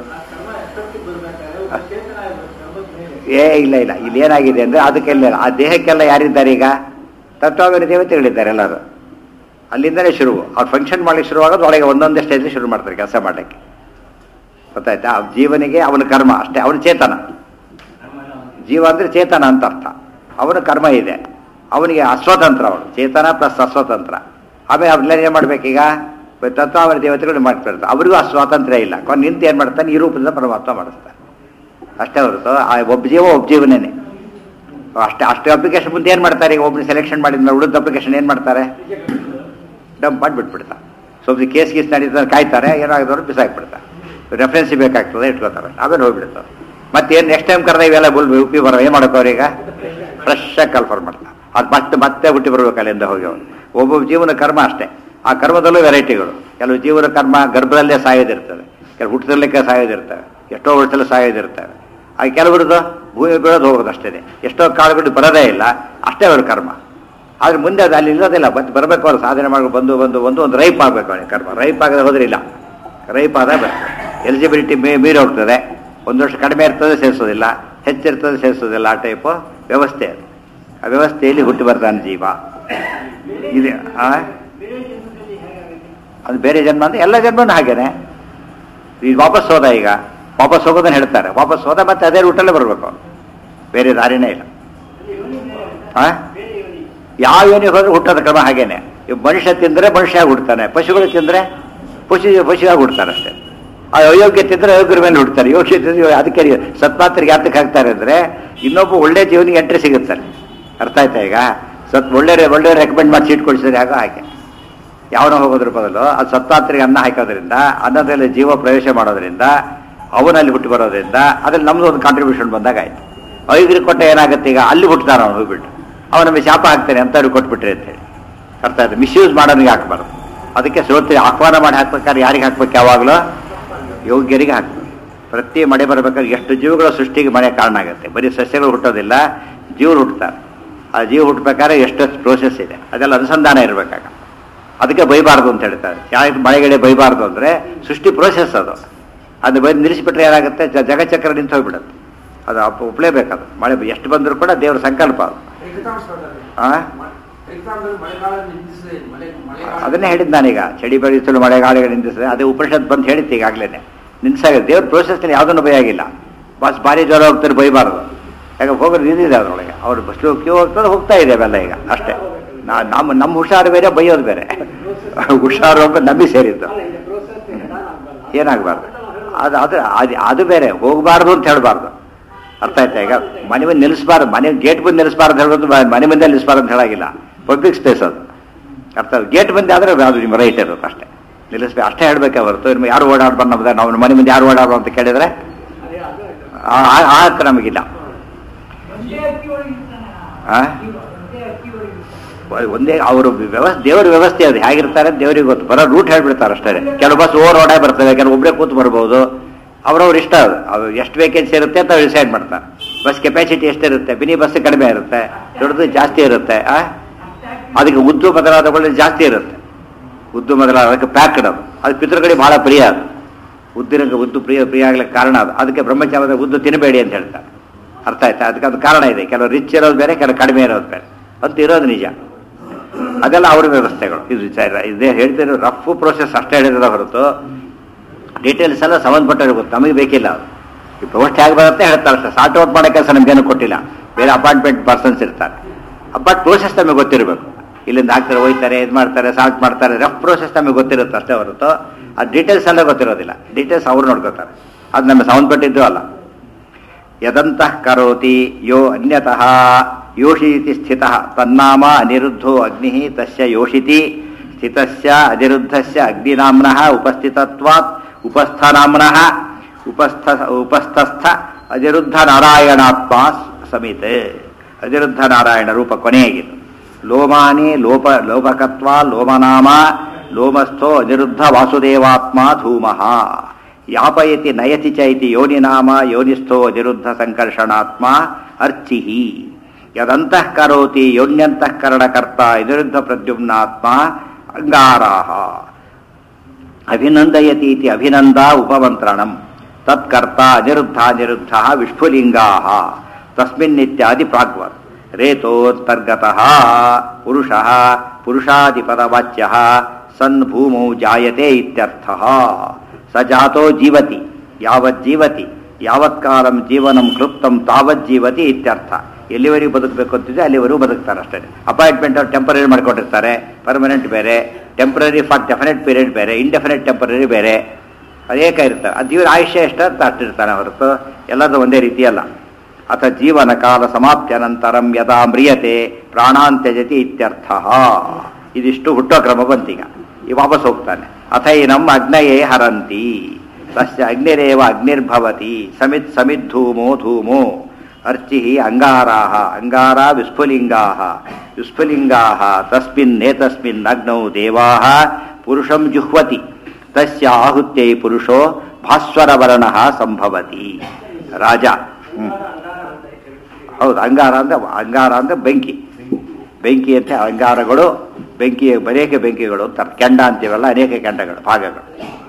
ಏ ಇಲ್ಲ ಇಲ್ಲ ಇಲ್ಲಿ ಏನಾಗಿದೆ ಅಂದರೆ ಅದಕ್ಕೆಲ್ಲ ಆ ದೇಹಕ್ಕೆಲ್ಲ ಯಾರಿದ್ದಾರೆ ಈಗ ತತ್ವಾಭಿಮಾನಿ ದೇವತೆಗಳಿದ್ದಾರೆ ಎಲ್ಲರೂ. ಅಲ್ಲಿಂದಲೇ ಶುರು ಅವ್ರು ಫಂಕ್ಷನ್ ಮಾಡಲಿಕ್ಕೆ ಶುರುವಾಗೋದು ಒಳಗೆ ಒಂದೊಂದೇ ಸ್ಟೇಜ್ ಶುರು ಮಾಡ್ತಾರೆ ಕೆಲಸ ಮಾಡಲಿಕ್ಕೆ. ಗೊತ್ತಾಯ್ತಾ? ಜೀವನಿಗೆ ಅವನ ಕರ್ಮ ಅಷ್ಟೇ, ಅವನು ಚೇತನ. ಜೀವ ಅಂದರೆ ಚೇತನ ಅಂತ ಅರ್ಥ. ಅವನ ಕರ್ಮ ಇದೆ, ಅವನಿಗೆ ಅಸ್ವತಂತ್ರ. ಅವನು ಚೇತನ ಪ್ಲಸ್ ಅಸ್ವತಂತ್ರ. ಆಮೇಲೆ ಅವ್ರನ್ನೆಲ್ಲ ಏನು ಮಾಡ್ಬೇಕೀಗ? ತತ್ವಾವರ ದೇವತೆಗಳು ಮಾಡ್ತಿರ್ತಾರೆ, ಅವರಿಗೂ ಆ ಸ್ವಾತಂತ್ರ್ಯ ಇಲ್ಲ. ಕೊನೆ ನಿಂತು ಏನು ಮಾಡ್ತಾನೆ? ಈ ರೂಪದಿಂದ ಪರಮಾತ್ಮ ಮಾಡಿಸ್ತಾನೆ ಅಷ್ಟೇ ಹೊರತು ಆ ಒಬ್ಬ ಜೀವ ಒಬ್ಬ ಜೀವನೇನೆ ಅಷ್ಟೇ. ಅಷ್ಟೇ ಅಪ್ಲಿಕೇಶನ್ ಮುಂದೆ ಏನು ಮಾಡ್ತಾರೆ? ಈಗ ಒಬ್ಬನ ಸೆಲೆಕ್ಷನ್ ಮಾಡಿದ್ಮೇಲೆ ಉಳಿದ ಅಪ್ಲಿಕೇಶನ್ ಏನು ಮಾಡ್ತಾರೆ? ಡಂಪ್ ಮಾಡಿಬಿಟ್ಬಿಡ್ತಾರೆ. ಸ್ವಲ್ಪ ಕೇಸ್ ಗೀಸ್ ನಡೀತಾರೆ, ಕಾಯ್ತಾರೆ, ಏನಾಗಿದವರು ಬಿಸಾಕ್ಬಿಡ್ತಾರೆ. ರೆಫರೆನ್ಸ್ ಬೇಕಾಗ್ತದೆ, ಇಟ್ಕೋತಾರೆ, ಆಮೇಲೆ ಹೋಗ್ಬಿಡ್ತಾರೆ. ಮತ್ತೇನು ನೆಕ್ಸ್ಟ್ ಟೈಮ್ ಕರೆದ ಇವೆಲ್ಲ ಬುಲ್ ಉಪ್ಪಿ ಬರೋ ಏನು ಮಾಡೋಕೆ ಅವ್ರೀಗ ಫ್ರೆಶ್ ಆಗಿ ಕನ್ಫರ್ಮ್ ಮಾಡ್ತಾರೆ. ಅದು ಮತ್ತೆ ಮತ್ತೆ ಹುಟ್ಟಿ ಬರ್ಬೇಕು ಅಲ್ಲಿಂದ ಹೋಗಿ ಅವನು. ಒಬ್ಬೊಬ್ಬ ಜೀವನ ಕರ್ಮ ಅಷ್ಟೇ. ಆ ಕರ್ಮದಲ್ಲೂ ವೆರೈಟಿಗಳು. ಕೆಲವು ಜೀವನ ಕರ್ಮ ಗರ್ಭದಲ್ಲೇ ಸಾಯೋದಿರ್ತದೆ, ಕೆಲವು ಹುಟ್ಟದಲ್ಲೇ ಸಾಯೋದಿರ್ತವೆ, ಎಷ್ಟೋ ವರ್ಷದಲ್ಲಿ ಸಾಯೋದಿರ್ತವೆ. ಆ ಕೆಲವ್ರದ್ದು ಭೂಮಿ ಬೀಳೋದು ಹೋಗೋದು ಅಷ್ಟೇ. ಎಷ್ಟೋ ಕಾಲಗಳು ಬರೋದೇ ಇಲ್ಲ, ಅಷ್ಟೇ ಅವ್ರ ಕರ್ಮ. ಆದರೆ ಮುಂದೆ ಅದು ಅಲ್ಲಿ ಇರೋದಿಲ್ಲ, ಮತ್ತೆ ಬರಬೇಕು. ಅವ್ರು ಸಾಧನೆ ಮಾಡಿ ಬಂದು ಬಂದು ಬಂದು ಒಂದು ರೈಪ್ ಆಗಬೇಕು ಅವನಿಗೆ ಕರ್ಮ. ರೈಪ್ ಆಗದೆ ಹೋದ್ರೆ ಇಲ್ಲ, ರೈಪ್ ಆದ ಬರ್ತದೆ. ಎಲಿಜಿಬಿಲಿಟಿ ಮೀ ಮೀರಿ ಹೋಗ್ತದೆ. ಒಂದು ವರ್ಷ ಕಡಿಮೆ ಇರ್ತದೆ ಸೇರಿಸೋದಿಲ್ಲ, ಹೆಚ್ಚಿರ್ತದೆ ಸೇರಿಸೋದಿಲ್ಲ. ಆ ಟೈಪು ವ್ಯವಸ್ಥೆ ಅದು. ಆ ವ್ಯವಸ್ಥೆಯಲ್ಲಿ ಹುಟ್ಟಿ ಬರ್ತಾನೆ ಜೀವ. ಇದೆ ಅದು ಬೇರೆ ಜನ್ಮ ಅಂದರೆ ಎಲ್ಲ ಜನ್ಮನೂ ಹಾಗೇನೆ. ಈಗ ವಾಪಸ್ ಹೋದ, ಈಗ ವಾಪಸ್ ಹೋಗೋದನ್ನು ಹೇಳ್ತಾರೆ. ವಾಪಸ್ ಹೋದ ಮತ್ತೆ ಅದೇ ರೂಟಲ್ಲೇ ಬರಬೇಕು, ಬೇರೆ ದಾರಿನೇ ಇಲ್ಲ. ಹಾಂ, ಯಾವ ಯೋನಿಗೆ ಹೋದ್ರೆ ಹುಟ್ಟೋದ ಕ್ರಮ ಹಾಗೇನೆ. ಮನುಷ್ಯ ತಿಂದರೆ ಮನುಷ್ಯ ಹುಡ್ತಾನೆ, ಪಶುಗಳು ತಿಂದರೆ ಪಶು ಪಶುವಾಗಿ ಹುಡ್ತಾರೆ ಅಷ್ಟೇ. ಆ ಅಯೋಗ್ಯ ತಿಂದರೆ ಅಯೋಗ್ಯರ ಮೇಲೆ ಹುಡ್ತಾರೆ, ಯೋಗ್ಯ ತಿಂದರೆ ಅದಕ್ಕೆ ಸತ್ಮಾತ್ರಿಗೆ ಯಾತಕ್ಕೆ ಹಾಕ್ತಾರೆ ಅಂದರೆ ಇನ್ನೊಬ್ಬ ಒಳ್ಳೆ ಜೀವನಿಗೆ ಎಂಟ್ರಿ ಸಿಗುತ್ತಾರೆ. ಅರ್ಥ ಆಯ್ತಾ? ಈಗ ಸತ್ ಒಳ್ಳೆ ಒಳ್ಳೆ ರೆಕಮೆಂಡ್ ಮಾಡಿ ಸೀಟ್ ಕೊಡಿಸಿದ್ರೆ ಆಗ ಹಾಗೆ ಯಾವನೋ ಹೋಗೋದ್ರ ಬದಲು ಅದು ಸತ್ಮಾತ್ರಿಗೆ ಅನ್ನ ಹಾಕೋದ್ರಿಂದ, ಅನ್ನದಲ್ಲಿ ಜೀವ ಪ್ರವೇಶ ಮಾಡೋದ್ರಿಂದ, ಅವನಲ್ಲಿ ಹುಟ್ಟಿ ಬರೋದ್ರಿಂದ ಅದ್ರಲ್ಲಿ ನಮ್ದು ಒಂದು ಕಾಂಟ್ರಿಬ್ಯೂಷನ್ ಬಂದಾಗ ಆಯ್ತು. ಅಯೋಗ್ಯರಿಗೆ ಕೊಟ್ಟ ಏನಾಗುತ್ತೆ? ಈಗ ಅಲ್ಲಿ ಹುಟ್ಟುತ್ತಾನೆ ಅವನು, ಹೋಗ್ಬಿಟ್ಟು ಅವನ ನಮಗೆ ಶಾಪ ಹಾಕ್ತಾನೆ ಅಂತವ್ರಿಗೆ ಕೊಟ್ಬಿಟ್ರಿ ಅಂತೇಳಿ. ಅರ್ಥ ಆಯ್ತು? ಮಿಸ್ಯೂಸ್ ಮಾಡೋನಿಗೆ ಹಾಕ್ಬಾರ್ದು. ಅದಕ್ಕೆ ಶ್ರೋತ್ರಿ ಆಹ್ವಾನ ಮಾಡಿ ಹಾಕ್ಬೇಕಾದ್ರೆ ಯಾರಿಗೆ ಹಾಕ್ಬೇಕು? ಯಾವಾಗಲೂ ಯೋಗ್ಯರಿಗೆ ಹಾಕ್ಬೇಕು. ಪ್ರತಿ ಮಳೆ ಬರಬೇಕಾದ್ರೆ ಎಷ್ಟು ಜೀವಗಳ ಸೃಷ್ಟಿಗೆ ಮಳೆ ಕಾರಣ ಆಗುತ್ತೆ. ಬರೀ ಸಸ್ಯಗಳು ಹುಟ್ಟೋದಿಲ್ಲ, ಜೀವರು ಹುಟ್ಟುತ್ತಾರೆ. ಆ ಜೀವ ಹುಟ್ಟಬೇಕಾದ್ರೆ ಎಷ್ಟೊತ್ತು ಪ್ರೋಸೆಸ್ ಇದೆ, ಅದೆಲ್ಲ ಅನುಸಂಧಾನ ಇರಬೇಕಾಗ. ಅದಕ್ಕೆ ಬೈಬಾರ್ದು ಅಂತ ಹೇಳ್ತಾರೆ. ಯಾಕೆ ಮಳೆಗಡೆ ಬೈಬಾರ್ದು ಅಂದರೆ ಸೃಷ್ಟಿ ಪ್ರೋಸೆಸ್ ಅದು. ಅದು ಬೈ ನಿಲ್ಲಿಸಿಬಿಟ್ರೆ ಏನಾಗುತ್ತೆ? ಜಗಚಕ್ರ ನಿಂತು ಹೋಗ್ಬಿಡುತ್ತೆ. ಅದು ಅಪ್ಪ ಒಪ್ಪಲೇಬೇಕದು. ಮಳೆ ಎಷ್ಟು ಬಂದರೂ ಕೂಡ ದೇವರ ಸಂಕಲ್ಪ ಅದು. ಹಾಂ, ಅದನ್ನೇ ಹೇಳಿದ್ದು ನಾನೀಗ. ಚಳಿ ಬೆಳೆಸಲು ಮಳೆಗಾಳಿಗಳು ನಿಂದಿಸಿದೆ, ಅದೇ ಉಪನಿಷತ್ ಬಂದು ಹೇಳಿತ್ತು ಈಗಾಗಲೇ. ನಿನ್ಸಾಗ ದೇವ್ರ ಪ್ರೋಸೆಸ್ನಲ್ಲಿ ಯಾವುದನ್ನು ಬೈಯಾಗಿಲ್ಲ. ಬಸ್ ಭಾರಿ ಜ್ವರ ಹೋಗ್ತಾರೆ, ಬೈಬಾರ್ದು. ಯಾಕೆ ಹೋಗೋದು ನಿಂದಿದೆ ಅದರೊಳಗೆ. ಅವ್ರು ಬಸ್ ಕ್ಯೂ ಹೋಗ್ತಾರೆ, ಹೋಗ್ತಾ ಇದೆ ಅವೆಲ್ಲ ಈಗ ಅಷ್ಟೇ. ನಾ ನಮ್ಮ ನಮ್ಮ ಹುಷಾರು ಬೇರೆ, ಬೈಯೋದು ಬೇರೆ. ಹುಷಾರು ಹೋಗ್ಬೇಕು ನಮಗೆ ಸೇರಿದ್ದು ಏನಾಗಬಾರ್ದು. ಅದು ಅದು ಅದು ಅದು ಬೇರೆ. ಹೋಗಬಾರ್ದು ಅಂತ ಹೇಳಬಾರ್ದು. ಅರ್ಥ ಆಯ್ತಾ? ಈಗ ಮನೆ ಮುಂದೆ ನಿಲ್ಲಿಸಬಾರ್ದು, ಮನೆ ಗೇಟ್ ಬಂದು ನಿಲ್ಲಿಸಬಾರ್ದು ಹೇಳೋದು, ಮನೆ ಮುಂದೆ ನಿಲ್ಲಿಸಬಾರ್ದು ಅಂತ ಹೇಳಾಗಿಲ್ಲ. ಪಬ್ಲಿಕ್ ಸ್ಪೇಸ್ ಅದು. ಅರ್ಥ ಗೇಟ್ ಬಂದೆ ಆದರೆ ಅದು ನಿಮ್ಮ ರೈಟ್ ಇರುತ್ತೆ ಅಷ್ಟೇ. ನಿಲ್ಲಿಸ್ಬೇಕು ಅಷ್ಟೇ ಹೇಳಬೇಕೆ ಹೊರತು ಇನ್ನು ಯಾರು ಓಡಾಡ್ಬಾರ್ದು ನಮ್ದು, ನಾವು ಮನೆ ಮುಂದೆ ಯಾರು ಓಡಾಡೋ ಅಂತ ಕೇಳಿದರೆ ಆ ಹಕ್ಕು ನಮಗಿಲ್ಲ. ಒಂದೇ ಅವರು ವ್ಯವಸ್ಥೆ, ದೇವರ ವ್ಯವಸ್ಥೆ ಅದು ಹೇಗಿರ್ತಾರೆ ದೇವರಿಗೆ ಗೊತ್ತು. ಬರೋ ರೂಟ್ ಹೇಳ್ಬಿಡ್ತಾರೆ ಅಷ್ಟೇ. ಕೆಲವು ಬಸ್ ಓವರ್ ಓಡೇ ಬರ್ತವೆ, ಕೆಲವು ಒಬ್ಬರೇ ಕೂತು ಬರ್ಬೋದು. ಅವ್ರವ್ರ ಇಷ್ಟ ಅದು. ಅದು ಎಷ್ಟು ವೇಕೆನ್ಸಿ ಇರುತ್ತೆ ಅಂತ ಡಿಸೈಡ್ ಮಾಡ್ತಾರೆ. ಬಸ್ ಕೆಪಾಸಿಟಿ ಎಷ್ಟಿರುತ್ತೆ? ಮಿನಿ ಬಸ್ ಕಡಿಮೆ ಇರುತ್ತೆ, ದೊಡ್ಡದು ಜಾಸ್ತಿ ಇರುತ್ತೆ. ಅದಕ್ಕೆ ಉದ್ದು ಮೊದಲಾದಗಳು ಜಾಸ್ತಿ ಇರುತ್ತೆ. ಉದ್ದು ಮೊದಲಾದ ಅದಕ್ಕೆ ಪ್ಯಾಕ್ಡ್ ಅದು. ಅದು ಪಿತೃಗಳಿಗೆ ಭಾಳ ಪ್ರಿಯ ಅದು. ಉದ್ದಿನ ಉದ್ದು ಪ್ರಿಯ ಪ್ರಿಯ ಆಗ್ಲಿಕ್ಕೆ ಕಾರಣ ಅದು. ಅದಕ್ಕೆ ಬ್ರಹ್ಮಚಾರದ ಉದ್ದು ತಿನ್ನಬೇಡಿ ಅಂತ ಹೇಳ್ತಾರೆ. ಅರ್ಥ ಆಯ್ತಾ? ಅದಕ್ಕೆ ಅದು ಕಾರಣ ಇದೆ. ಕೆಲವು ರಿಚ್ ಇರೋದು ಬೇರೆ, ಕೆಲವು ಕಡಿಮೆ ಇರೋದು ಬೇರೆ ಅಂತ ಇರೋದು ನಿಜ. ಅದೆಲ್ಲ ಅವ್ರ ವ್ಯವಸ್ಥೆಗಳು. ಇದು ಇದೇ ಹೇಳ್ತಿರೋ ರಫ್ ಪ್ರೋಸೆಸ್ ಅಷ್ಟೇ ಹೇಳಿದ್ರೆ ಹೊರತು ಡೀಟೇಲ್ಸ್ ಎಲ್ಲ ಸಂಬಂಧಪಟ್ಟವ್ರಿಗೆ ಗೊತ್ತು, ನಮಗೆ ಬೇಕಿಲ್ಲ. ಅದು ಈ ಪೋಸ್ಟ್ ಹೇಗೆ ಬರುತ್ತೆ ಹೇಳ್ತಾರೆ ಅಷ್ಟೇ. ಸಾರ್ಟ್ ಔಟ್ ಮಾಡೋ ಕೆಲಸ ನಮಗೇನು ಕೊಟ್ಟಿಲ್ಲ. ಬೇರೆ ಅಪಾಯಿಂಟ್ಮೆಂಟ್ ಪರ್ಸನ್ಸ್ ಇರ್ತಾರೆ. ಬಟ್ ಪ್ರೋಸೆಸ್ ನಮಗೆ ಗೊತ್ತಿರಬೇಕು. ಇಲ್ಲಿಂದ ಹಾಕ್ತಾರೆ, ಹೋಯ್ತಾರೆ, ಇದು ಮಾಡ್ತಾರೆ, ಸಾಲ್ಟ್ ಮಾಡ್ತಾರೆ. ರಫ್ ಪ್ರೋಸೆಸ್ ನಮಗೆ ಗೊತ್ತಿರುತ್ತೆ ಅಷ್ಟೇ ಹೊರತು ಆ ಡೀಟೇಲ್ಸ್ ಎಲ್ಲ ಗೊತ್ತಿರೋದಿಲ್ಲ. ಡೀಟೇಲ್ಸ್ ಅವ್ರು ನೋಡ್ಕೋತಾರೆ. ಅದು ನಮಗೆ ಸಂಬಂಧಪಟ್ಟಿದ್ದು ಅಲ್ಲ. ಯದಂತಃ ಕರೋತಿ ಯೋ ಅನ್ಯತಃ ಯೋಷಿತಿ ಸ್ಥಿತಃ ತನ್ನಾಮ ಅನಿರುದ್ಧೋ ಅಗ್ನಿ ತಸ್ಯ ಯೋಷಿತಿ ಸ್ಥಿತಸ್ಯ ಅನಿರುದ್ಧಸ್ಯ ಅಗ್ನಿನಾಮ್ನಃ ಉಪಸ್ಥಿತತ್ವಾತ್ ಉಪಸ್ಥನಾಮ್ನಃ ಉಪಸ್ಥ ಉಪಸ್ಥಸ್ಥ ಅನಿರುದ್ಧ ನಾರಾಯಣಾತ್ಮ ಸಮಿತೆ. ಅನಿರುದ್ಧ ನಾರಾಯಣ ರೂಪ ಕೊನೆಯಾಗಿದ್ದು. ಲೋಮಾನಿ ಲೋಪ ಲೋಪಕತ್ವ ಲೋಮನಾಮ ಲೋಮಸ್ಥೋ ಅನಿರುದ್ಧ ವಾಸುದೇವಾತ್ಮ ಧೂಮಃ ಯಾಪಯತಿ ನಯತಿ ಚೈತಿ ಯೋನಿನಾಮ ಯೋನಿಸ್ಥೋ ಅನಿರುದ್ಧ ಸಂಕರ್ಷಣಾತ್ಮ ಅರ್ಚಿಹಿ. ಯದಂತಃ ಕರೋತಿ ಯೋನ್ಯಂತಃಕರಣಕರ್ತ ಅನಿರುದ್ಧ ಪ್ರದ್ಯುಮ್ನಾತ್ಮ ಅಂಗಾರಾಹ ಅಭಿನಂದಯತೀತಿ ಅಭಿನಂದ ಉಪಮಂತ್ರಣಂ ತತ್ಕರ್ತ ಅನಿರುದ್ಧ ಅನಿರುದ್ಧ ವಿಷ್ಫುಲಿಂಗಾಹ ತಸ್ಮಿನ್ನಿತ್ಯಾದಿ ಪ್ರಾಗ್ವತ್ ರೇತೋಂತರ್ಗತಃ ಪುರುಷಃ ಪುರುಷಾದಿಪದವಾಚ್ಯಃ ಸನ್ ಭೂಮೌ ಜಾಯತೆ ಇತ್ಯರ್ಥಃ. ಸ ಜಾತೋ ಜೀವತಿ ಯಾವತ್ ಜೀವತಿ ಯಾವತ್ ಕಾಲಂ ಜೀವನಂ ಕ್ಲುಪ್ತಂ ತಾವತ್ ಜೀವತಿ ಇತ್ಯರ್ಥ. ಎಲ್ಲಿವರೆಗೂ ಬದುಕಬೇಕು ಅಂತಿದೆ ಅಲ್ಲಿವರೆಗೂ ಬದುಕ್ತಾರೆ ಅಷ್ಟೇ. ಅಪಾಯಿಂಟ್ಮೆಂಟ್ ಅವ್ರು ಟೆಂಪರರಿ ಮಾಡ್ಕೊಂಡಿರ್ತಾರೆ, ಪರ್ಮನೆಂಟ್ ಬೇರೆ, ಟೆಂಪರರಿ ಫಾರ್ ಡೆಫಿನೆಟ್ ಪೀರಿಯಡ್ ಬೇರೆ, ಇಂಡೆಫಿನೆಟ್ ಟೆಂಪರರಿ ಬೇರೆ, ಅದೇಕ ಇರ್ತಾರೆ. ಅದು ಜೀವನ ಆಯುಷ್ಯ ಎಷ್ಟು ಅಂತ ಅಷ್ಟಿರ್ತಾನೆ ಹೊರತು ಎಲ್ಲದೂ ಒಂದೇ ರೀತಿಯಲ್ಲ. ಅಥ ಜೀವನ ಕಾಲ ಸಮಾಪ್ತ್ಯನಂತರಂ ಯದಾ ಮ್ರಿಯತೆ ಪ್ರಾಣಾಂತ್ಯಜತಿ ಇತ್ಯರ್ಥ. ಇದಿಷ್ಟು ಹುಟ್ಟೋ ಕ್ರಮ ಬಂತೀಗ. ಈ ವಾಪಸ್ ಹೋಗ್ತಾನೆ. ಅಥೈನಂ ಅಗ್ನಯೇ ಹರಂತಿ ತಸ್ಯ ಅಗ್ನಿರೇವ ಅಗ್ನಿರ್ಭವತಿ ಸಮಿತ್ ಸಮಿತ್ ಧೂಮೋ ಧೂಮೋ ಅರ್ಚಿ ಅಂಗಾರಾಹ ಅಂಗಾರ ವಿಸ್ಫುಲಿಂಗಾಹ ವಿಸ್ಫುಲಿಂಗಾಹ ತಸ್ಮಿನ್ ನೇತಸ್ಮಿನ್ ಅಗ್ನೌ ದೇವಾಹ ಪುರುಷಂ ಜುಹ್ವತಿ ತಸ್ಯ ಆಹುತ್ಯೈ ಪುರುಷೋ ಭಾಸ್ವರವರ್ಣಃ ಸಂಭವತಿ. ರಾಜ ಹ್ಮ್ ಹೌದು. ಅಂಗಾರ ಅಂದ್ರೆ ಅಂಗಾರ ಅಂದ್ರೆ ಬೆಂಕಿ, ಬೆಂಕಿ ಅಂತ ಅಂಗಾರಗಳು, ಬೆಂಕಿ ಅನೇಕ ಬೆಂಕಿಗಳು ಅಂತ ಕೆಂಡ ಅಂತೀವಲ್ಲ, ಅನೇಕ ಕೆಂಡಗಳು ಭಾಗಗಳು.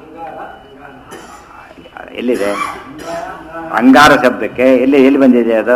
ಎಲ್ಲಿದೆ ಅಂಗಾರ ಶಬ್ದಕ್ಕೆ? ಎಲ್ಲಿ ಎಲ್ಲಿ ಬಂದಿದೆ ಅದು?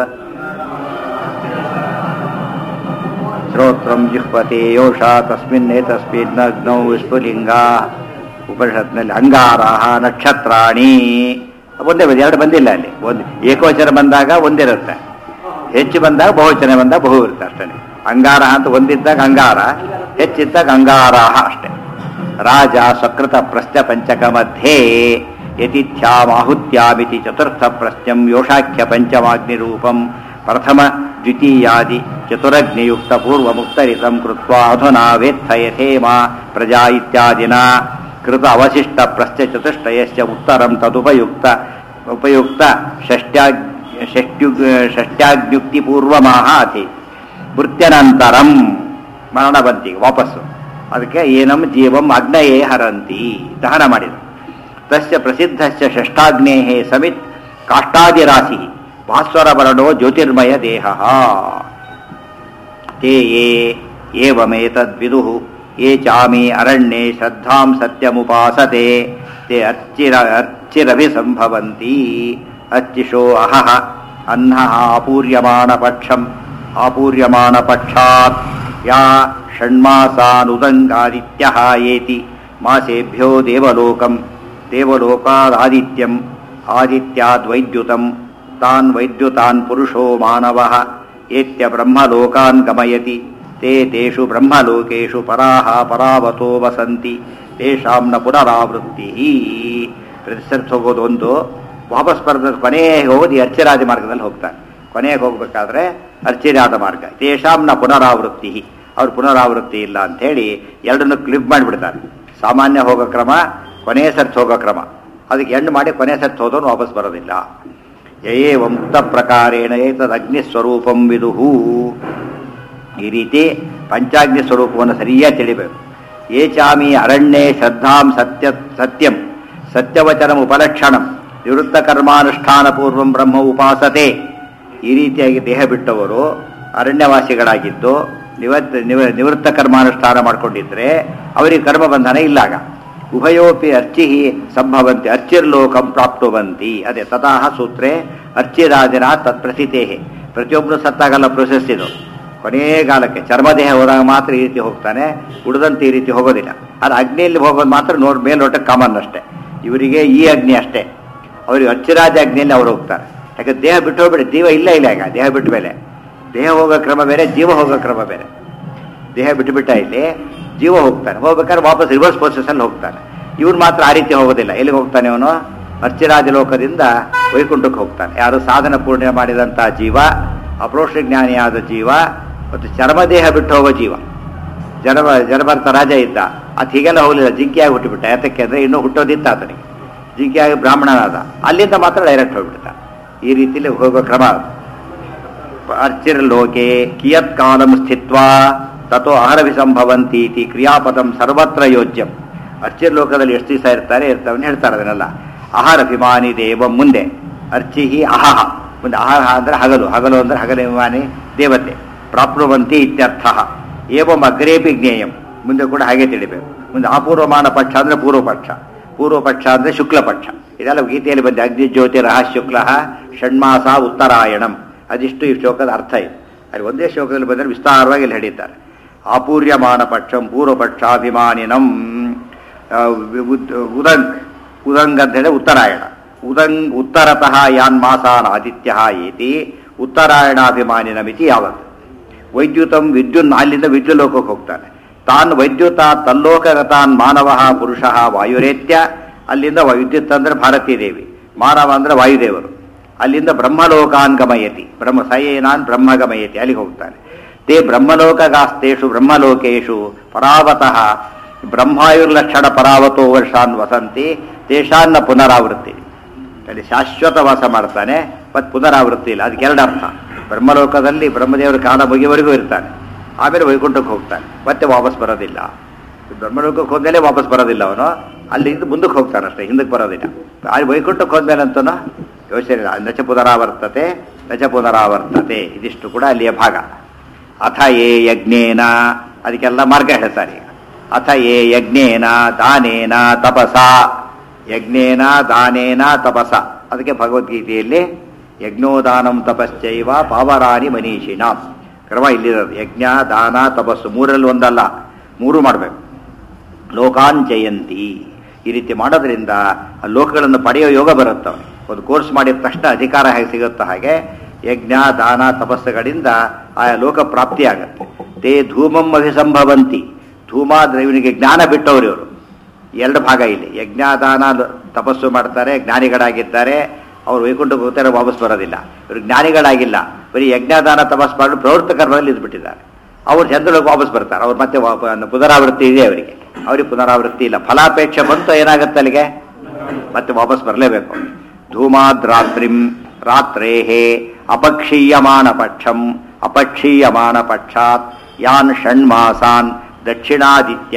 ಶ್ರೋತ್ರಂ ಜಿಹ್ವತಿ ಯೋಷ ತಸ್ಮಿನ್ ಏತಸ್ಮಿನ್ ಅಗ್ನೌ ವಿಸ್ಫುಲಿಂಗ. ಉಪನಿಷತ್ನಲ್ಲಿ ಅಂಗಾರಾಹ ನಕ್ಷತ್ರಾಣಿ ಒಂದೇ ಬಂದು, ಎರಡು ಬಂದಿಲ್ಲ ಅಲ್ಲಿ. ಒಂದು ಏಕವಚನ ಬಂದಾಗ ಒಂದಿರುತ್ತೆ, ಹೆಚ್ಚು ಬಂದಾಗ ಬಹುವಚನ ಬಂದಾಗ ಬಹು ಇರುತ್ತೆ ಅಷ್ಟೇ. ಅಂಗಾರ ಅಂತ ಒಂದಿದ್ದಾಗ ಅಂಗಾರ, ಹೆಚ್ಚಿದ್ದಾಗ ಅಂಗಾರಾಹ ಅಷ್ಟೇ. ರಾಜ ಸ್ವಕೃತ ಪ್ರಶ್ನ ಪಂಚಕ ಮಧ್ಯೆ ಯತಿಥ್ಯಾಮಾಹುತ್ಯಾಮಿತಿ ಚತುರ್ಥ ಪ್ರಶ್ನಂ ಯೋಷಾಖ್ಯ ಪಂಚಮಾಗ್ನಿರೂಪಂ ಪ್ರಥಮ ದ್ವಿತೀಯಾದಿ ಚತುರಗ್ನಿಯುಕ್ತ ಪೂರ್ವಮುಕ್ತರಿತಂ ಕೃತ್ವಾ ಅಧುನಾ ವೇತ್ಥ ಯಥೇಮ ಪ್ರಜಾ ಇತ್ಯಾದಿನ ಕೃತ ಅವಶಿಷ್ಟ ಪ್ರಶ್ನ ಚತುಷ್ಟಯಸ್ಯ ಉತ್ತರಂ ತದುಪಯುಕ್ತ ಉಪಯುಕ್ತ ಷಷ್ಟ್ಯಾಗ್ ಷಷ್ಟ್ಯು ಷಷ್ಟ್ಯಾಗ್ಯುಕ್ತಿಪೂರ್ವಮಾಹ ಅತಿ ಮೃತ್ಯನಂತರಂ ಮರಣ ಬಂತಿಗೆ ವಾಪಸ್ಸು. ಅದಕ್ಕೆ ಏನಂ ಜೀವಂ ಅಗ್ನಯೇ ಹರಂತಿ ದಹನ ಮಾಡಿದರು. ತಸ್ಯ ಪ್ರಸಿದ್ಧಸ್ಯ ಷಷ್ಠಾಗ್ನೇಃ ಸಮಿತ್ ಕಾಷ್ಟಾದಿರಾಶಿ ಭಾಸ್ವರವರ್ಣೋ ಜ್ಯೋತಿರ್ಮಯ ದೇಹ. ತೇ ಯೇ ಏವಮೇತದ್ವಿದುಃ ಯೇ ಚಾಮಿ ಅರಣ್ಯೇ ಶ್ರದ್ಧಾಂ ಸತ್ಯಮುಪಾಸತೆ ತೇ ಅರ್ಚಿರ ಅರ್ಚಿರಭಿಸಂಭವಂತಿ. ಅಚ್ಚಿಶೋ ಅಹಃ ಅನ್ನಃ ಆಪೂರ್ಯಮಾಣ ಪಕ್ಷಂ ಆಪೂರ್ಯಮಾಣ ಪಕ್ಷಾತ್ ಯಾ ಷಣ್ಮಾಸಾನುದಂಗಾದಿತ್ಯಃ ಏತಿ ಮಾಸೇಭ್ಯೋ ದೇವಲೋಕಂ ದೇವಲೋಕಾದಾದಿತ್ಯಂ ಆದಿತ್ಯಾದ್ವೈದ್ಯುತಂ ತಾನ್ ವೈದ್ಯುತಾನ್ ಪುರುಷೋ ಮಾನವಃ ಏತ್ಯ ಬ್ರಹ್ಮಲೋಕಾನ್ ಗಮಯತಿ. ತೇ ತೇಷು ಬ್ರಹ್ಮಲೋಕೇಷು ಪರಾಹ ಪರಾವತೋ ವಸಂತಿ ತೇಷಾಂ ನ ಪುನರಾವೃತ್ತಿ. ಪ್ರತಿಸರ್ತಿ ಹೋಗೋದು ಒಂದು, ವಾಪಸ್ ಬರೆದ ಕೊನೆಗೆ ಹೋಗೋದು ಅರ್ಚಿರಾಜ ಮಾರ್ಗದಲ್ಲಿ ಹೋಗ್ತಾರೆ. ಕೊನೆಗೆ ಹೋಗ್ಬೇಕಾದ್ರೆ ಅರ್ಚಿರಾದ ಮಾರ್ಗ. ತೇಷಾಂ ನ ಪುನರಾವೃತ್ತಿ, ಅವ್ರ ಪುನರಾವೃತ್ತಿ ಇಲ್ಲ ಅಂಥೇಳಿ ಎರಡನ್ನು ಕ್ಲಿಪ್ ಮಾಡಿಬಿಡ್ತಾರೆ. ಸಾಮಾನ್ಯ ಹೋಗೋ ಕ್ರಮ, ಕೊನೆಯ ಸರ್ತಿ ಹೋಗೋ ಕ್ರಮ. ಅದಕ್ಕೆ ಎಂಡ್ ಮಾಡಿ ಕೊನೆಯ ಸರ್ತಿ ಹೋದವನು ವಾಪಸ್ ಬರೋದಿಲ್ಲ. ಯಯೇವ ಮುಕ್ತ ಪ್ರಕಾರೇಣ ಏತದ್ ಅಗ್ನಿ ಸ್ವರೂಪಂ ವಿದುಹು. ಈ ರೀತಿ ಪಂಚಾಗ್ನಿ ಸ್ವರೂಪವನ್ನು ಸರಿಯಾಗಿ ತಿಳಿಬೇಕು. ಏಚಾಮಿ ಅರಣ್ಯೇ ಶ್ರದ್ಧಾಂ ಸತ್ಯ ಸತ್ಯಂ ಸತ್ಯವಚನಂ ಉಪಲಕ್ಷಣಂ ನಿವೃತ್ತ ಕರ್ಮಾನುಷ್ಠಾನ ಪೂರ್ವಂ ಬ್ರಹ್ಮ ಉಪಾಸತೆ. ಈ ರೀತಿಯಾಗಿ ದೇಹ ಬಿಟ್ಟವರು ಅರಣ್ಯವಾಸಿಗಳಾಗಿದ್ದು ನಿವೃತ್ತ ನಿವೃತ್ತ ಕರ್ಮಾನುಷ್ಠಾನ ಮಾಡಿಕೊಂಡಿದ್ರೆ ಅವರಿಗೆ ಕರ್ಮ ಬಂಧನ ಇಲ್ಲಾಗ. ಉಭಯೋಪಿ ಅರ್ಚಿ ಸಂಭವಂತಿ ಅರ್ಚಿರ್ಲೋಕಂ ಪ್ರಾಪ್ತುವಂತಿ. ಅದೇ ತಥಾಹ ಸೂತ್ರೇ ಅರ್ಚಿರಾಜನ ತತ್ಪ್ರಸಿತೇ. ಪ್ರತಿಯೊಬ್ಬರು ಸತ್ತಾಗಲ್ಲ ಪ್ರೊಸೆಸ್ ಇದು. ಕೊನೆಗಾಲಕ್ಕೆ ಚರ್ಮದೇಹ ಹೋದಾಗ ಮಾತ್ರ ಈ ರೀತಿ ಹೋಗ್ತಾನೆ, ಉಳಿದಂತೆ ಈ ರೀತಿ ಹೋಗೋದಿಲ್ಲ. ಅದು ಅಗ್ನಿಯಲ್ಲಿ ಹೋಗೋದು ಮಾತ್ರ ನೋಡ್ ಮೇಲ್ನೋಟಕ್ಕೆ ಕಾಮನ್ ಅಷ್ಟೇ. ಇವರಿಗೆ ಈ ಅಗ್ನಿ ಅಷ್ಟೇ, ಅವ್ರಿಗೆ ಅರ್ಚಿರಾಜ ಅಗ್ನಿಯಲ್ಲಿ ಅವ್ರು ಹೋಗ್ತಾರೆ. ಯಾಕೆ ದೇಹ ಬಿಟ್ಟು ಹೋಗ್ಬಿಡಿ, ಜೀವ ಇಲ್ಲ ಇಲ್ಲ. ಈಗ ದೇಹ ಬಿಟ್ಟ ಮೇಲೆ ದೇಹ ಹೋಗೋ ಕ್ರಮ ಬೇರೆ, ಜೀವ ಹೋಗೋ ಕ್ರಮ ಬೇರೆ. ದೇಹ ಬಿಟ್ಟು ಬಿಟ್ಟ ಇಲ್ಲಿ ಜೀವ ಹೋಗ್ತಾನೆ, ಹೋಗ್ಬೇಕಾದ್ರೆ ವಾಪಸ್ ರಿವರ್ಸ್ ಪ್ರೊಸೆಸ್ಸಲ್ಲಿ ಹೋಗ್ತಾನೆ. ಇವ್ರು ಮಾತ್ರ ಆ ರೀತಿ ಹೋಗೋದಿಲ್ಲ. ಎಲ್ಲಿಗೆ ಹೋಗ್ತಾನೆ ಅವನು? ಅರ್ಚಿರಾಜ ಲೋಕದಿಂದ ವೈಕುಂಠಕ್ಕೆ ಹೋಗ್ತಾನೆ. ಯಾರು ಸಾಧನ ಪೂರ್ಣ ಮಾಡಿದಂಥ ಜೀವ, ಅಪ್ರೋಕ್ಷ ಜ್ಞಾನಿಯಾದ ಜೀವ ಮತ್ತು ಚರ್ಮದೇಹ ಬಿಟ್ಟು ಹೋಗೋ ಜೀವ. ಜನ ಜನಭರ್ತ ರಾಜ ಇದ್ದ, ಅದು ಹೀಗೆಲ್ಲ ಹೋಗಲಿಲ್ಲ, ಜಿಂಕಿಯಾಗಿ ಹುಟ್ಟುಬಿಟ್ಟ. ಯಾತಕ್ಕೆ ಅಂದರೆ ಇನ್ನೂ ಹುಟ್ಟೋದಿತ್ತ ಆತನಿಗೆ, ಜಿಂಕಿಯಾಗಿ ಬ್ರಾಹ್ಮಣನಾದ, ಅಲ್ಲಿಂದ ಮಾತ್ರ ಡೈರೆಕ್ಟ್ ಹೋಗ್ಬಿಡ್ತ. ಈ ರೀತಿಯಲ್ಲಿ ಹೋಗೋ ಕ್ರಮ. ಅರ್ಚಿರ್ಲೋಕೆ ಕಿಯತ್ ಕಾಲಂ ಸ್ಥಿತ್ವಾ ತಥೋ ಅಹರವಿಸಂಭವಂತೀತಿ ಕ್ರಿಯಾಪದಂ ಸರ್ವತ್ರ ಯೋಜ್ಯಂ. ಅರ್ಚಿರ್ಲೋಕದಲ್ಲಿ ಎಷ್ಟು ದಿವಸ ಇರ್ತಾರೆ ಇರ್ತಾವನ್ನ ಹೇಳ್ತಾರೆ. ಅದನ್ನೆಲ್ಲ ಅಹರಭಿಮಾನಿ ದೇವ ಮುಂದೆ ಅರ್ಚಿಹಿ ಅಹಹ ಮುಂದೆ ಅಹಹ ಅಂದರೆ ಹಗಲು, ಹಗಲು ಅಂದರೆ ಹಗಲಭಿಮಾನಿ ದೇವತೆ. ಪ್ರಾಪ್ನುವಂತಿ ಇತ್ಯರ್ಥ. ಏವಂ ಅಗ್ರೇಪಿ ಜ್ಞೇಯಂ, ಮುಂದೆ ಕೂಡ ಹಾಗೆ ತಿಳಿಬೇಕು. ಮುಂದೆ ಅಪೂರ್ವಮಾನ ಪಕ್ಷ ಅಂದರೆ ಪೂರ್ವ ಪಕ್ಷ, ಪೂರ್ವ ಪಕ್ಷ ಅಂದರೆ ಶುಕ್ಲ ಪಕ್ಷ. ಇದೆಲ್ಲ ಗೀತೆಯಲ್ಲಿ ಬಂದೆ. ಅಗ್ನಿ ಜ್ಯೋತಿರಹ ಶುಕ್ಲ ಷಣ್ಮಾಸ ಉತ್ತರಾಯಣಂ. ಅದಿಷ್ಟು ಈ ಶ್ಲೋಕದ ಅರ್ಥ ಇದೆ. ಅಲ್ಲಿ ಒಂದೇ ಶ್ಲೋಕದಲ್ಲಿ ಬಂದರೆ ವಿಸ್ತಾರವಾಗಿ ಇಲ್ಲಿ ಹೇಳಿದ್ದಾರೆ. ಆಪೂರ್ಯಮಾನ ಪಕ್ಷಂ ಪೂರ್ವಪಕ್ಷಾಭಿಮಾನಿನಂ. ಉದಂಗ್ ಉದಂಗ್ ಅಂತ ಹೇಳಿ ಉತ್ತರಾಯಣ. ಉದಂಗ್ ಉತ್ತರತಃ ಯಾನ್ ಮಾಸಾನ್ ಆದಿತ್ಯ ಏತಿ ಉತ್ತರಾಯಣಾಭಿಮಾನಿನ ಮಿತಿ ಯಾವತ್ತು ವೈದ್ಯುತಂ ವಿದ್ಯುನ್ ಅಲ್ಲಿಂದ ವಿದ್ಯುಲೋಕಕ್ಕೆ ಹೋಗ್ತಾನೆ. ತಾನ್ ವೈದ್ಯುತ ತಲ್ಲೋಕಗತಾನ್ ಮಾನವ ಪುರುಷ ವಾಯುರೇತ್ಯ, ಅಲ್ಲಿಂದ ವಿದ್ಯುತ್ ಅಂದ್ರೆ ಭಾರತೀ ದೇವಿ, ಮಾನವ ಅಂದ್ರೆ ವಾಯುದೇವರು. ಅಲ್ಲಿಂದ ಬ್ರಹ್ಮಲೋಕಾನ್ ಗಮಯತಿ, ಬ್ರಹ್ಮ ಸಯೇನಾನ್ ಬ್ರಹ್ಮ ಗಮಯತಿ, ಅಲ್ಲಿಗೆ ಹೋಗ್ತಾನೆ. ತೇ ಬ್ರಹ್ಮಲೋಕಗಾಸ್ತೇಷು ಬ್ರಹ್ಮಲೋಕೇಶು ಪರಾವತಃ ಬ್ರಹ್ಮಾಯುರ್ಲಕ್ಷಣ ಪರಾವತೋ ವರ್ಷಾನ್ ವಸಂತಿ ತೇಷಾನ್ನ ಪುನರಾವೃತ್ತಿ. ಅಲ್ಲಿ ಶಾಶ್ವತ ವಾಸ ಮಾಡ್ತಾನೆ, ಮತ್ತು ಪುನರಾವೃತ್ತಿ ಇಲ್ಲ. ಅದಕ್ಕೆ ಎರಡು ಅರ್ಥ. ಬ್ರಹ್ಮಲೋಕದಲ್ಲಿ ಬ್ರಹ್ಮದೇವರ ಕಾಲ ಮುಗಿಯವರೆಗೂ ಇರ್ತಾನೆ, ಆಮೇಲೆ ವೈಕುಂಠಕ್ಕೆ ಹೋಗ್ತಾನೆ, ಮತ್ತೆ ವಾಪಸ್ ಬರೋದಿಲ್ಲ. ಬ್ರಹ್ಮಲೋಕಕ್ಕೆ ಹೋದ್ಮೇಲೆ ವಾಪಸ್ ಬರೋದಿಲ್ಲ ಅವನು, ಅಲ್ಲಿಂದ ಮುಂದಕ್ಕೆ ಹೋಗ್ತಾನೆ ಅಷ್ಟೇ, ಹಿಂದಕ್ಕೆ ಬರೋದಿಲ್ಲ. ಅಲ್ಲಿ ವೈಕುಂಠಕ್ಕೆ ಹೋದ್ಮೇಲೆ ಅಂತನೂ ಯೋಚನೆ ಇಲ್ಲ. ನಚ ಪುನರಾವರ್ತತೆ ನಚ ಪುನರಾವರ್ತತೆ ಇದಿಷ್ಟು ಕೂಡ ಅಲ್ಲಿಯ ಭಾಗ. ಅಥ ಯೇ ಯಜ್ಞೇನ, ಅದಕ್ಕೆಲ್ಲ ಮಾರ್ಗ ಹೇಳ್ತಾರೆ. ಅಥ ಯೇ ಯಜ್ಞೇನ ದಾನೇನ ತಪಸ, ಯಜ್ಞೇನ ದಾನೇನ ತಪಸ, ಅದಕ್ಕೆ ಭಗವದ್ಗೀತೆಯಲ್ಲಿ ಯಜ್ಞೋದಾನಂ ತಪಶ್ಚೈವ ಪಾವರಾನಿ ಮನೀಷಿಣಾಂ ಕ್ರಮ ಇಲ್ಲಿರೋದು. ಯಜ್ಞ ದಾನ ತಪಸ್ಸು ಮೂರಲ್ಲಿ ಒಂದಲ್ಲ, ಮೂರು ಮಾಡಬೇಕು. ಲೋಕಾನ್ ಜಯಂತಿ, ಈ ರೀತಿ ಮಾಡೋದ್ರಿಂದ ಆ ಲೋಕಗಳನ್ನು ಪಡೆಯೋ ಯೋಗ ಬರುತ್ತವೆ. ಒಂದು ಕೋರ್ಸ್ ಮಾಡಿದ ತಕ್ಷಣ ಅಧಿಕಾರ ಹೇಗೆ ಸಿಗುತ್ತೋ ಹಾಗೆ ಯಜ್ಞ ದಾನ ತಪಸ್ಸುಗಳಿಂದ ಆಯಾ ಲೋಕ ಪ್ರಾಪ್ತಿಯಾಗತ್ತೆ. ತೇ ಧೂಮಂ ಅಭಿಸಂಭವಂತಿ, ಧೂಮ ಇವನಿಗೆ ಜ್ಞಾನ ಬಿಟ್ಟವರು ಇವರು. ಎರಡು ಭಾಗ ಇಲ್ಲಿ, ಯಜ್ಞಾದಾನ ತಪಸ್ಸು ಮಾಡ್ತಾರೆ, ಜ್ಞಾನಿಗಳಾಗಿದ್ದಾರೆ, ಅವರು ವೈಕುಂಠಕ್ಕೆ ಹೋಗ್ತಾರೆ, ವಾಪಸ್ ಬರೋದಿಲ್ಲ. ಇವರು ಜ್ಞಾನಿಗಳಾಗಿಲ್ಲ, ಬರೀ ಯಜ್ಞಾದಾನ ತಪಸ್ಸು ಮಾಡಿ ಪ್ರವೃತ್ತ ಕರ್ಮದಲ್ಲಿ ಇದ್ಬಿಟ್ಟಿದ್ದಾರೆ. ಅವ್ರು ಚಂದ್ರಲೋಕ ವಾಪಸ್ ಬರ್ತಾರೆ, ಅವ್ರು ಮತ್ತೆ ಪುನರಾವೃತ್ತಿ ಇದೆ ಅವರಿಗೆ. ಅವ್ರಿಗೆ ಪುನರಾವೃತ್ತಿ ಇಲ್ಲ, ಫಲಾಪೇಕ್ಷೆ ಬಂತು ಏನಾಗುತ್ತೆ ಅಲ್ಲಿಗೆ, ಮತ್ತೆ ವಾಪಸ್ ಬರಲೇಬೇಕು. ಧೂಮಾದ್ರಾತ್ರಿಂ ರಾತ್ರೇಹೇ ಅಪಕ್ಷೀಯಮಾನ ಪಕ್ಷಂ ಅಪಕ್ಷೀಯಮಾನ ಪಕ್ಷಾತ್ ಯಾನ್ ಷಣ್ಮಾಸಾನ್ ದಕ್ಷಿಣಾದಿತ್ಯ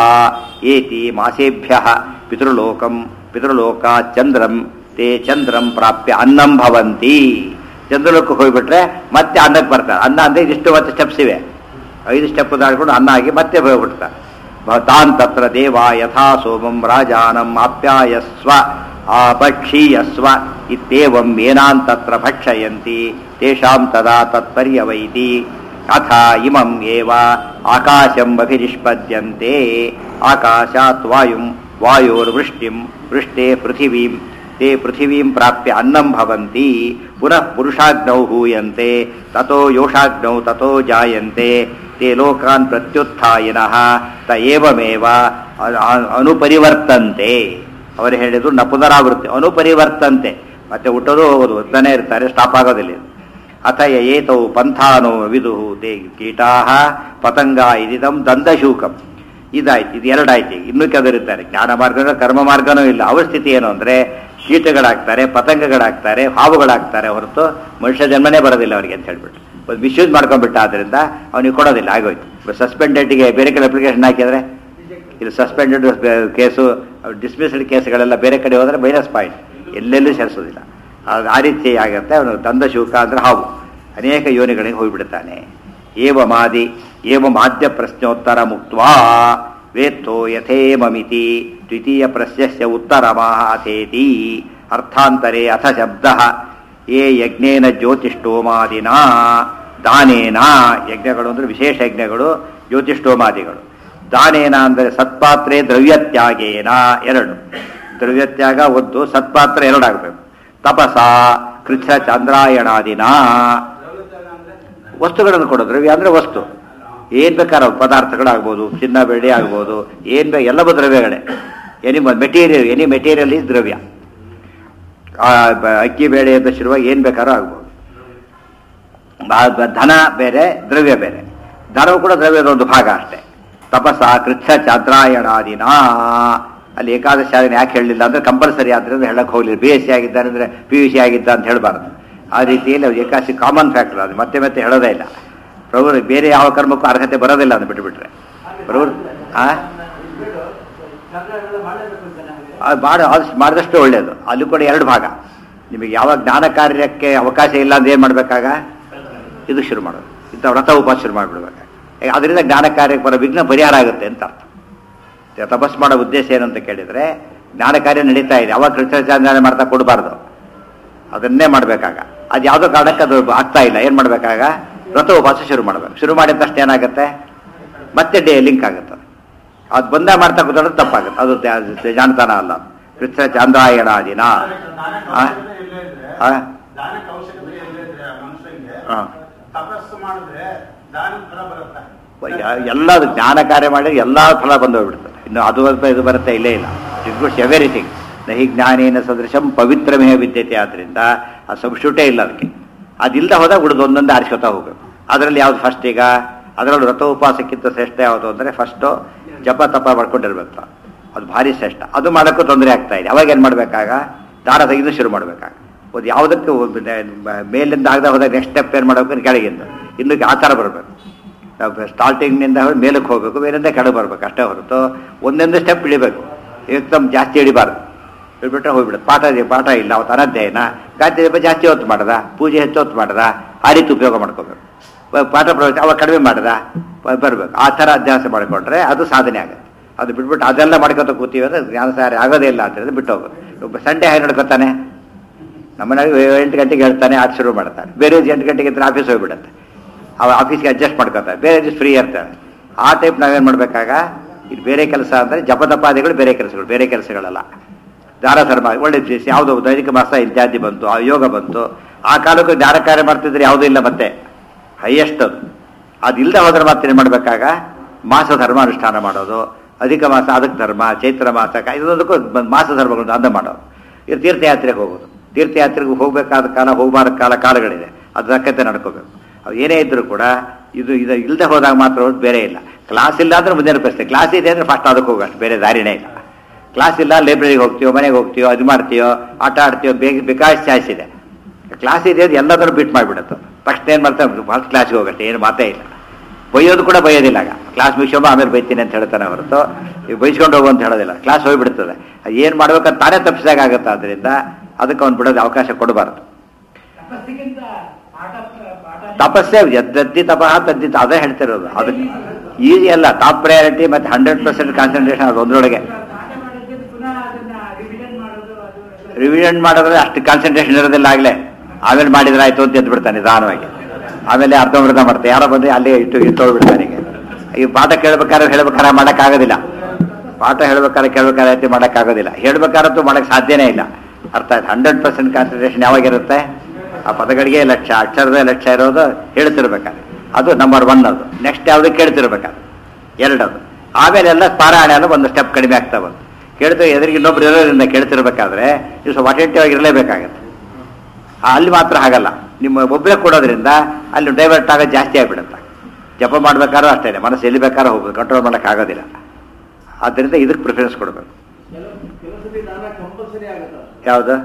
ಏತಿ ಮಾಸೇಭ್ಯ ಪಿತೃಲೋಕಂ ಪಿತೃಲೋಕಾತ್ ಚಂದ್ರಂ ತೇ ಚಂದ್ರಂ ಪ್ರಾಪ್ಯ ಅನ್ನಂ ಭವಂತಿ. ಚಂದ್ರಲೋಕಕ್ಕೆ ಹೋಗ್ಬಿಟ್ರೆ ಮತ್ತೆ ಅನ್ನಕ್ಕೆ ಬರ್ತಾರೆ. ಅನ್ನ ಅಂದರೆ ಇದಿಷ್ಟು ಮತ್ತೆ ಸ್ಟೆಪ್ಸ್ ಇವೆ, ಐದು ಸ್ಟೆಪ್ ದಾಡ್ಕೊಂಡು ಅನ್ನ ಆಗಿ ಮತ್ತೆ ಹೋಗ್ಬಿಡ್ತಾರೆ. ತಾನ್ ತತ್ರ ದೇವ ಯಥಾ ಸೋಮಂ ರಾಜಾನಂ ಆಪ್ಯಾಯಸ್ವ ಆಪಕ್ಷೀಯಸ್ವ ಇತ್ಯೇವಂ ಏನಾನ್ ತತ್ರ ಭಕ್ಷಯಂತಿ ತೇಷಾಂ ತದಾ ತತ್ಪರ್ಯವೈತಿ. ಅಥ ಇಮಂ ಏವ ಆಕಾಶಂ ಅಭಿನಿಷ್ಪದ್ಯಂತೆ, ಆಕಾಶಾತ್ ವಾಯುಂ ವಾಯೋರ್ವೃಷ್ಟಿಂ ವೃಷ್ಟೇ ಪೃಥಿವೀಂ ತೇ ಪೃಥಿವೀಂ ಪ್ರಾಪ್ಯ ಅನ್ನಂ ಭವಂತಿ. ಪುನಃ ಪುರುಷಾಗ್ನೌ ಹೂಯಂತೆ ತಥೋ ಯೋಷಾಗ್ನೌ ತಥೋ ಜಾಯಂತೆ ತೇ ಲೋಕಾನ್ ಪ್ರತ್ಯುತ್ಥಾಯಿನಃ ತ ಏವಮೇವ ಅನುಪರಿವರ್ತಂತೆ. ಅವರು ಹೇಳಿದ್ರು ನ ಪುನರಾವೃತ್ತಿ, ಅನುಪರಿವರ್ತಂತೆ, ಮತ್ತೆ ಹುಟ್ಟೋದು ಹೋಗೋದು ಒತ್ತನೇ ಇರ್ತಾರೆ, ಸ್ಟಾಪ್ ಆಗೋದಿಲ್ಲ. ಅಥ ಏತೌ ಪಂಥಾನೋ ವಿದುಹು ತೇ ಕೀಟಾಹ ಪತಂಗ ಇದಿದಂ ದಂದಶೂಕಂ. ಇದಾಯ್ತು, ಇದು ಎರಡಾಯ್ತು. ಇನ್ನೂ ಕೆಲವರಿರ್ತಾರೆ ಜ್ಞಾನ ಮಾರ್ಗ ಕರ್ಮ ಮಾರ್ಗನೂ ಇಲ್ಲ. ಅವ್ರ ಸ್ಥಿತಿ ಏನು ಅಂದರೆ ಕೀಟಗಳಾಗ್ತಾರೆ, ಪತಂಗಗಳಾಗ್ತಾರೆ, ಹಾವುಗಳಾಗ್ತಾರೆ, ಹೊರತು ಮನುಷ್ಯ ಜನ್ಮನೇ ಬರೋದಿಲ್ಲ ಅವರಿಗೆ ಅಂತ ಹೇಳ್ಬಿಟ್ಟು ಒಂದು ಮಿಸ್ಯೂಸ್ ಮಾಡ್ಕೊಂಡ್ಬಿಟ್ಟ. ಆದ್ದರಿಂದ ಅವನಿಗೆ ಕೊಡೋದಿಲ್ಲ, ಆಗೋಯ್ತು. ಸಸ್ಪೆಂಡೆಡ್ಗೆ ಬೇರೆ ಕಡೆ ಅಪ್ಲಿಕೇಶನ್ ಹಾಕಿದರೆ ಇದು ಸಸ್ಪೆಂಡೆಡ್ ಕೇಸು, ಡಿಸ್ಮಿಸ್ಡ್ ಕೇಸ್ಗಳೆಲ್ಲ ಬೇರೆ ಕಡೆ ಹೋದರೆ ಮೈನಸ್ ಪಾಯಿಂಟ್, ಎಲ್ಲೆಲ್ಲೂ ಸೇರಿಸೋದಿಲ್ಲ. ಅದು ಆ ರೀತಿ ಆಗುತ್ತೆ. ಅವನು ದಂದಶೂಕ ಅಂದರೆ ಹಾವು, ಅನೇಕ ಯೋನಿಗಳಿಗೆ ಹೋಗಿಬಿಡ್ತಾನೆ. ಏವ ಮಾದಿ ಏವ ಮಾದ್ಯ ಪ್ರಶ್ನೋತ್ತರ ಮುಕ್ತ್ವಾ ವೇತ್ತೋ ಯಥೇಮಮಿತಿ ದ್ವಿತೀಯ ಪ್ರಶ್ನಸ್ಯ ಉತ್ತರಮಾಹ ಅಥೇತಿ. ಅರ್ಥಾಂತರೇ ಅಥ ಶಬ್ದ ಏ ಯಜ್ಞೇನ ಜ್ಯೋತಿಷ್ಠೋಮಾದಿನ ದಾನೇನ, ಯಜ್ಞಗಳು ಅಂದರೆ ವಿಶೇಷ ಯಜ್ಞಗಳು, ಜ್ಯೋತಿಷ್ಠೋಮಾದಿಗಳು. ದಾನೇನ ಅಂದರೆ ಸತ್ಪಾತ್ರೆ ದ್ರವ್ಯತ್ಯಾಗೇನ, ಎರಡು ದ್ರವ್ಯತ್ಯಾಗ ಒಂದು, ಸತ್ಪಾತ್ರ ಎರಡಾಗಬೇಕು. ತಪಸ ಕೃಚ್ಛ ಚಂದ್ರಾಯಣಾದಿನ, ವಸ್ತುಗಳನ್ನು ಕೊಡೋ. ದ್ರವ್ಯ ಅಂದರೆ ವಸ್ತು, ಏನು ಬೇಕಾದ್ರೆ ಪದಾರ್ಥಗಳಾಗ್ಬೋದು, ಚಿನ್ನ ಬೆಳ್ಳಿ ಆಗ್ಬೋದು, ಏನು ಬೇಕು ಎಲ್ಲವೂ ದ್ರವ್ಯಗಳೇ. Any material any material is ದ್ರವ್ಯ. ಅಕ್ಕಿ ಬೇಳೆ ಅಂತ ಶುರುವಾಗಿ ಏನು ಬೇಕಾದ್ರೂ ಆಗ್ಬೋದು. ಧನ ಬೇರೆ, ದ್ರವ್ಯ ಬೇರೆ. ಧನವು ಕೂಡ ದ್ರವ್ಯದ ಒಂದು ಭಾಗ ಅಷ್ಟೇ. ತಪಸ ಕೃಚ್ಛ ಚಾದ್ರಾಯಣಾದಿನ, ಅಲ್ಲಿ ಏಕಾದಶಿ ಆದಿನ ಯಾಕೆ ಹೇಳಲಿಲ್ಲ ಅಂದರೆ ಕಂಪಲ್ಸರಿ ಆದ್ದರಿಂದ ಹೇಳಕ್ಕೆ ಹೋಗಲಿಲ್ಲ. ಬಿ ಎಸ್ ಸಿ ಆಗಿದ್ದಾರೆ ಅಂದರೆ ಪಿ ಯು ಸಿ ಆಗಿದ್ದ ಅಂತ ಹೇಳಬಾರ್ದು. ಆ ರೀತಿಯಲ್ಲಿ ಏಕಾದಶಿ ಕಾಮನ್ ಫ್ಯಾಕ್ಟರ್, ಅದು ಮತ್ತೆ ಮತ್ತೆ ಹೇಳೋದೇ ಇಲ್ಲ. ಪ್ರಭು ಬೇರೆ ಯಾವ ಕರ್ಮಕ್ಕೂ ಅರ್ಹತೆ ಬರೋದಿಲ್ಲ ಅಂತ ಬಿಟ್ಟುಬಿಟ್ರೆ ಪ್ರಭು ಅದು ಮಾಡಿ ಆದಷ್ಟು ಮಾಡಿದಷ್ಟು ಒಳ್ಳೆಯದು. ಅಲ್ಲಿ ಕೂಡ ಎರಡು ಭಾಗ. ನಿಮಗೆ ಯಾವ ಜ್ಞಾನ ಕಾರ್ಯಕ್ಕೆ ಅವಕಾಶ ಇಲ್ಲ ಅಂದ್ರೆ ಏನು ಮಾಡಬೇಕಾಗ, ಇದು ಶುರು ಮಾಡೋದು, ಇಂಥ ವ್ರತ ಉಪವಾಸ ಶುರು ಮಾಡಿಬಿಡ್ಬೇಕಾಗ. ಅದರಿಂದ ಜ್ಞಾನ ಕಾರ್ಯಕ್ಕೆ ಬರೋ ವಿಘ್ನ ಪರಿಹಾರ ಆಗುತ್ತೆ ಅಂತ ಅರ್ಥ. ತಪಸ್ಸು ಮಾಡೋ ಉದ್ದೇಶ ಏನಂತ ಕೇಳಿದರೆ ಜ್ಞಾನ ಕಾರ್ಯ ನಡೀತಾ ಇದೆ, ಅವಾಗ ಕೃಷ್ಣಾಚಾರ್ಯ ಮಾಡ್ತಾ ಕೊಡಬಾರ್ದು, ಅದನ್ನೇ ಮಾಡಬೇಕಾಗ. ಅದು ಯಾವುದೋ ಕಾರಣಕ್ಕೆ ಅದು ಆಗ್ತಾ ಇಲ್ಲ, ಏನು ಮಾಡಬೇಕಾಗ ವ್ರತ ಉಪವಾಸ ಶುರು ಮಾಡಬೇಕು. ಶುರು ಮಾಡಿದ ತಕ್ಷಣ ಏನಾಗುತ್ತೆ, ಮತ್ತೆ ಡೇ ಲಿಂಕ್ ಆಗುತ್ತೆ. ಅದು ಬಂದ ಮಾಡ್ತಾ ಕೂತ್ಕೊಂಡ್ರೆ ತಪ್ಪಾಗುತ್ತೆ, ಅದು ಜಾಣತನ ಅಲ್ಲ. ಕೃಷ್ಣ ಚಾಂದ್ರಾಯಣಾದಿನ ಎಲ್ಲ ಜ್ಞಾನ ಕಾರ್ಯ ಮಾಡಿದ್ರೆ ಎಲ್ಲ ಫಲ ಬಂದು ಹೋಗ್ಬಿಡ್ತದೆ. ಇನ್ನು ಅದು ಬರುತ್ತೆ ಇದು ಬರುತ್ತೆ ಇಲ್ಲೇ ಇಲ್ಲ. It goods everything. ನಹಿ ಜ್ಞಾನೇನ ಸದೃಶಂ ಪವಿತ್ರಮೇ ವಿದ್ಯತೆ. ಆದ್ದರಿಂದ ಆ ಸಬ್ಸ್ಟ್ಯೂಟೇ ಇಲ್ಲ ಅದಕ್ಕೆ. ಅದಿಲ್ಲದೆ ಹೋದಾಗ ಉಳಿದು ಒಂದೊಂದು ಆರಿಸ್ಕೊತಾ ಹೋಗ್ಬೇಕು. ಅದರಲ್ಲಿ ಯಾವ್ದು ಫಸ್ಟ್? ಈಗ ಅದರಲ್ಲಿ ವ್ರತ ಉಪವಾಸಕ್ಕಿಂತ ಶ್ರೇಷ್ಠ ಯಾವುದು ಅಂದರೆ ಫಸ್ಟು ಜಪ ತಪ ಮಾಡ್ಕೊಂಡಿರ್ಬೇಕು. ಅದು ಭಾರಿ ಶ್ರೇಷ್ಠ. ಅದು ಮಾಡೋಕ್ಕೂ ತೊಂದರೆ ಆಗ್ತಾ ಇದೆ. ಅವಾಗ ಏನು ಮಾಡಬೇಕಾಗ ದಾರ ತೆಗೆದು ಶುರು ಮಾಡಬೇಕಾಗ. ಒಂದು ಯಾವುದಕ್ಕೆ ಮೇಲಿಂದ ಆಗದೆ ಹೋದಾಗ ನೆಕ್ಸ್ಟ್ ಸ್ಟೆಪ್ ಏನು ಮಾಡಬೇಕು? ಕೆಳಗಿಂದ ಇನ್ನು ಆ ಥರ ಬರಬೇಕು. ನಾವು ಸ್ಟಾರ್ಟಿಂಗ್ನಿಂದ ಮೇಲಕ್ಕೆ ಹೋಗಬೇಕು, ಮೇಲಿಂದ ಕೆಳಗೆ ಬರಬೇಕು ಅಷ್ಟೇ ಹೊರತು ಒಂದೊಂದು ಸ್ಟೆಪ್ ಇಳಿಬೇಕು. ಏಕದಮ್ ಜಾಸ್ತಿ ಇಳಿಬಾರ್ದು. ಇಳ್ಬಿಟ್ರೆ ಹೋಗ್ಬಿಡುತ್ತೆ. ಪಾಠ ಇದೆ ಪಾಠ ಇಲ್ಲ ಅವತ್ತು ಅನಧ್ಯಯನ ಗಾಂಧಿ ದೀಪ ಜಾಸ್ತಿ ಹೊತ್ತು ಮಾಡದ, ಪೂಜೆ ಹೆಚ್ಚು ಹೊತ್ತು ಮಾಡದ, ಆ ರೀತಿ ಉಪಯೋಗ ಮಾಡ್ಕೋಬೇಕು. ಪಾಠ ಪ್ರವಚನ ಅವಾಗ ಕಡಿಮೆ ಮಾಡದ ಬರಬೇಕು. ಆ ಥರ ಅಭ್ಯಾಸ ಮಾಡಿಕೊಂಡ್ರೆ ಅದು ಸಾಧನೆ ಆಗುತ್ತೆ. ಅದು ಬಿಟ್ಬಿಟ್ಟು ಅದೆಲ್ಲ ಮಾಡ್ಕೊತ ಕೂತೀವಿ ಅಂದರೆ ಜ್ಞಾನ ಸಾರಿ ಆಗೋದೇ ಇಲ್ಲ ಅಂತ ಹೇಳಿದ್ರೆ ಬಿಟ್ಟು ಹೋಗೋದು. ಒಬ್ಬ ಸಂಡೇ ಹಾಗೆ ನಡ್ಕೊತಾನೆ, ನಮ್ಮನೆಗೆ ಎಂಟು ಗಂಟೆಗೆ ಹೇಳ್ತಾನೆ, ಅದು ಶುರು ಮಾಡ್ತಾನೆ. ಬೇರೆ ಎಂಟು ಗಂಟೆಗೆ ಇದ್ರೆ ಆಫೀಸ್ ಹೋಗ್ಬಿಡುತ್ತೆ. ಅವ ಆಫೀಸ್ಗೆ ಅಡ್ಜಸ್ಟ್ ಮಾಡ್ಕೊತಾರೆ, ಬೇರೆ ದಿವಸ ಫ್ರೀ ಇರ್ತಾರೆ. ಆ ಟೈಪ್ ನಾವೇನು ಮಾಡಬೇಕಾಗ ಇದು ಬೇರೆ ಕೆಲಸ ಅಂದರೆ ಜಪತಪಾದಿಗಳು ಬೇರೆ ಕೆಲಸಗಳು, ಬೇರೆ ಕೆಲಸಗಳಲ್ಲ. ದಾರ ಧರ್ಮ ಒಳ್ಳೆ ವಿಶೇಷ ಯಾವುದೋ ದೈನಿಕ ಮಾಸ ಇತ್ಯಾದಿ ಬಂತು, ಆ ಯೋಗ ಬಂತು. ಆ ಕಾಲಕ್ಕೆ ಜ್ಞಾನ ಕಾರ್ಯ ಮಾಡ್ತಿದ್ರೆ ಯಾವುದೂ ಇಲ್ಲ. ಮತ್ತೆ ಹೈಯೆಸ್ಟ್ ಅದು ಅದಿಲ್ಲದೆ ಹೋದ್ರೆ ಮಾತ್ರ ಮಾಡಬೇಕಾಗ ಮಾಸ ಧರ್ಮ ಅನುಷ್ಠಾನ ಮಾಡೋದು. ಅಧಿಕ ಮಾಸ ಅದಕ್ಕೆ ಧರ್ಮ, ಚೈತ್ರ ಮಾಸ ಇದೊಂದಕ್ಕೂ ಮಾಸ ಧರ್ಮಗಳನ್ನು ಅಂದ ಮಾಡೋದು. ಇದು ತೀರ್ಥಯಾತ್ರೆಗೆ ಹೋಗೋದು. ತೀರ್ಥಯಾತ್ರೆಗೆ ಹೋಗಬೇಕಾದ ಕಾಲ, ಹೋಗಬಾರದ ಕಾಲ ಕಾಲಗಳಿದೆ. ಅದು ತಕ್ಕಂತೆ ನಡ್ಕೋಬೇಕು. ಅದು ಏನೇ ಇದ್ದರೂ ಕೂಡ ಇದು ಇದು ಇಲ್ಲದೆ ಹೋದಾಗ ಮಾತ್ರ ಬೇರೆ ಇಲ್ಲ. ಕ್ಲಾಸ್ ಇಲ್ಲ ಅಂದರೆ ಮುಂದೆ ಪರಿಸ್ಥಿತಿ. ಕ್ಲಾಸ್ ಇದೆ ಅಂದರೆ ಫಸ್ಟ್ ಅದಕ್ಕೆ ಹೋಗೋಷ್ಟು, ಬೇರೆ ದಾರಿನೇ ಇಲ್ಲ. ಕ್ಲಾಸ್ ಇಲ್ಲ, ಲೈಬ್ರರಿಗೆ ಹೋಗ್ತೀವೋ, ಮನೆಗೆ ಹೋಗ್ತೀವೋ, ಅದು ಮಾಡ್ತೀವೋ, ಆಟ ಆಡ್ತೀವೋ, ಬೇಗ ಬೇಕಾದ ಚಾಯ್ಸ್ ಇದೆ. ಕ್ಲಾಸ್ ಇದೆ ಅದು ಎಲ್ಲದನ್ನು ಬಿಟ್ಟು ಮಾಡಿಬಿಡುತ್ತೆ. ತಕ್ಷಣ ಏನು ಮಾಡ್ತಾರೆ? ಫಸ್ಟ್ ಕ್ಲಾಸ್ಗೆ ಹೋಗತ್ತೆ, ಏನು ಮಾತೇ ಇಲ್ಲ. ಬೈಯೋದು ಕೂಡ ಬೈಯೋದಿಲ್ಲ. ಆಗ ಕ್ಲಾಸ್ ಮುಗಿಸೋಮ ಆಮೇಲೆ ಬೈತೀನಿ ಅಂತ ಹೇಳ್ತಾನೆ ಹೊರತು ಈಗ ಬೈಸ್ಕೊಂಡು ಹೋಗು ಅಂತ ಹೇಳೋದಿಲ್ಲ. ಕ್ಲಾಸ್ ಹೋಗಿಬಿಡ್ತದೆ. ಏನು ಮಾಡ್ಬೇಕಂತ ತಾನೇ ತಪ್ಪಿಸಿದಾಗ ಆಗುತ್ತೆ. ಆದ್ದರಿಂದ ಅದಕ್ಕೆ ಅವ್ನು ಬಿಡೋದು ಅವಕಾಶ ಕೊಡಬಾರ್ದು. ತಪಸ್ಸೇ ಎದ್ದದ್ದಿ ತಪಃ ತದ್ದಿ ಅದೇ ಹೇಳ್ತಿರೋದು. ಅದಕ್ಕೆ ಈಸಿ ಅಲ್ಲ. ಟಾಪ್ ಪ್ರಯಾರಿಟಿ ಮತ್ತು ಹಂಡ್ರೆಡ್ ಪರ್ಸೆಂಟ್ ಕಾನ್ಸಂಟ್ರೇಷನ್ ಅದು ಒಂದರೊಳಗೆ. ರಿವಿಷನ್ ಮಾಡೋದ್ರೆ ಅಷ್ಟು ಕಾನ್ಸಂಟ್ರೇಷನ್ ಇರೋದಿಲ್ಲ. ಆಗಲೇ ಆಮೇಲೆ ಮಾಡಿದ್ರೆ ಆಯ್ತು ಅಂತ ಎದ್ದು ಬಿಡ್ತಾನೆ ನಿಧಾನವಾಗಿ. ಆಮೇಲೆ ಅರ್ಧಮರ್ಧ ಮಾಡ್ತಾರೆ. ಯಾರೋ ಬಂದರೆ ಅಲ್ಲೇ ಇಟ್ಟು ಇಟ್ಟೋಗ್ಬಿಡ್ತಾನೆ. ಈಗ ಈ ಪಾಠ ಕೇಳ್ಬೇಕಾದ್ರೆ ಹೇಳ್ಬೇಕಾದ್ರೆ ಮಾಡೋಕ್ಕಾಗೋದಿಲ್ಲ. ಪಾಠ ಹೇಳ್ಬೇಕಾದ್ರೆ ಕೇಳ್ಬೇಕಾದ್ರೆ ಐತಿ ಮಾಡೋಕ್ಕಾಗೋದಿಲ್ಲ. ಹೇಳ್ಬೇಕಾದ್ರೂ ಮಾಡೋಕ್ಕೆ ಸಾಧ್ಯನೇ ಇಲ್ಲ. ಅರ್ಥ ಆಯ್ತು? ಹಂಡ್ರೆಡ್ ಪರ್ಸೆಂಟ್ ಕಾನ್ಸಂಟ್ರೇಷನ್ ಯಾವಾಗಿರುತ್ತೆ? ಆ ಪದಗಳಿಗೆ ಲಕ್ಷ್ಯ, ಅಕ್ಷರದ ಲಕ್ಷ್ಯ ಇರೋದು ಹೇಳ್ತಿರ್ಬೇಕಾದ್ರೆ ಅದು ನಂಬರ್ ಒನ್. ಅದು ನೆಕ್ಸ್ಟ್ ಯಾವುದಕ್ಕೆ ಕೇಳ್ತಿರ್ಬೇಕಾದ್ರೆ ಎರಡದು. ಆಮೇಲೆ ಎಲ್ಲ ಪಾರಾಯಣ ಎಲ್ಲ ಒಂದು ಸ್ಟೆಪ್ ಕಡಿಮೆ ಆಗ್ತಾ ಬಂತು. ಕೇಳ್ತೀವಿ ಎದುರಿಗೆ ಇನ್ನೊಬ್ರು ಇರೋದ್ರಿಂದ ಕೇಳ್ತಿರ್ಬೇಕಾದ್ರೆ ನೀವು ಸ್ವಲ್ಪ ಅಟೆಂಟಿವ್ ಆಗಿರಲೇಬೇಕಾಗತ್ತೆ. ಅಲ್ಲಿ ಮಾತ್ರ ಹಾಗಲ್ಲ. ನಿಮ್ಮ ಒಬ್ಬರೇ ಕೊಡೋದ್ರಿಂದ ಅಲ್ಲಿ ಡೈವರ್ಟ್ ಆಗೋದು ಜಾಸ್ತಿ ಆಗಿಬಿಡುತ್ತೆ. ಜಪ ಮಾಡ್ಬೇಕಾದ್ರೂ ಅಷ್ಟೇ, ಮನಸ್ಸು ಎಲ್ಲಿ ಬೇಕಾದ್ರೂ ಹೋಗ್ಬೋದು, ಕಂಟ್ರೋಲ್ ಮಾಡೋಕ್ಕಾಗೋದಿಲ್ಲ. ಆದ್ದರಿಂದ ಇದಕ್ಕೆ ಪ್ರಿಫರೆನ್ಸ್ ಕೊಡಬೇಕು. ಯಾವುದು?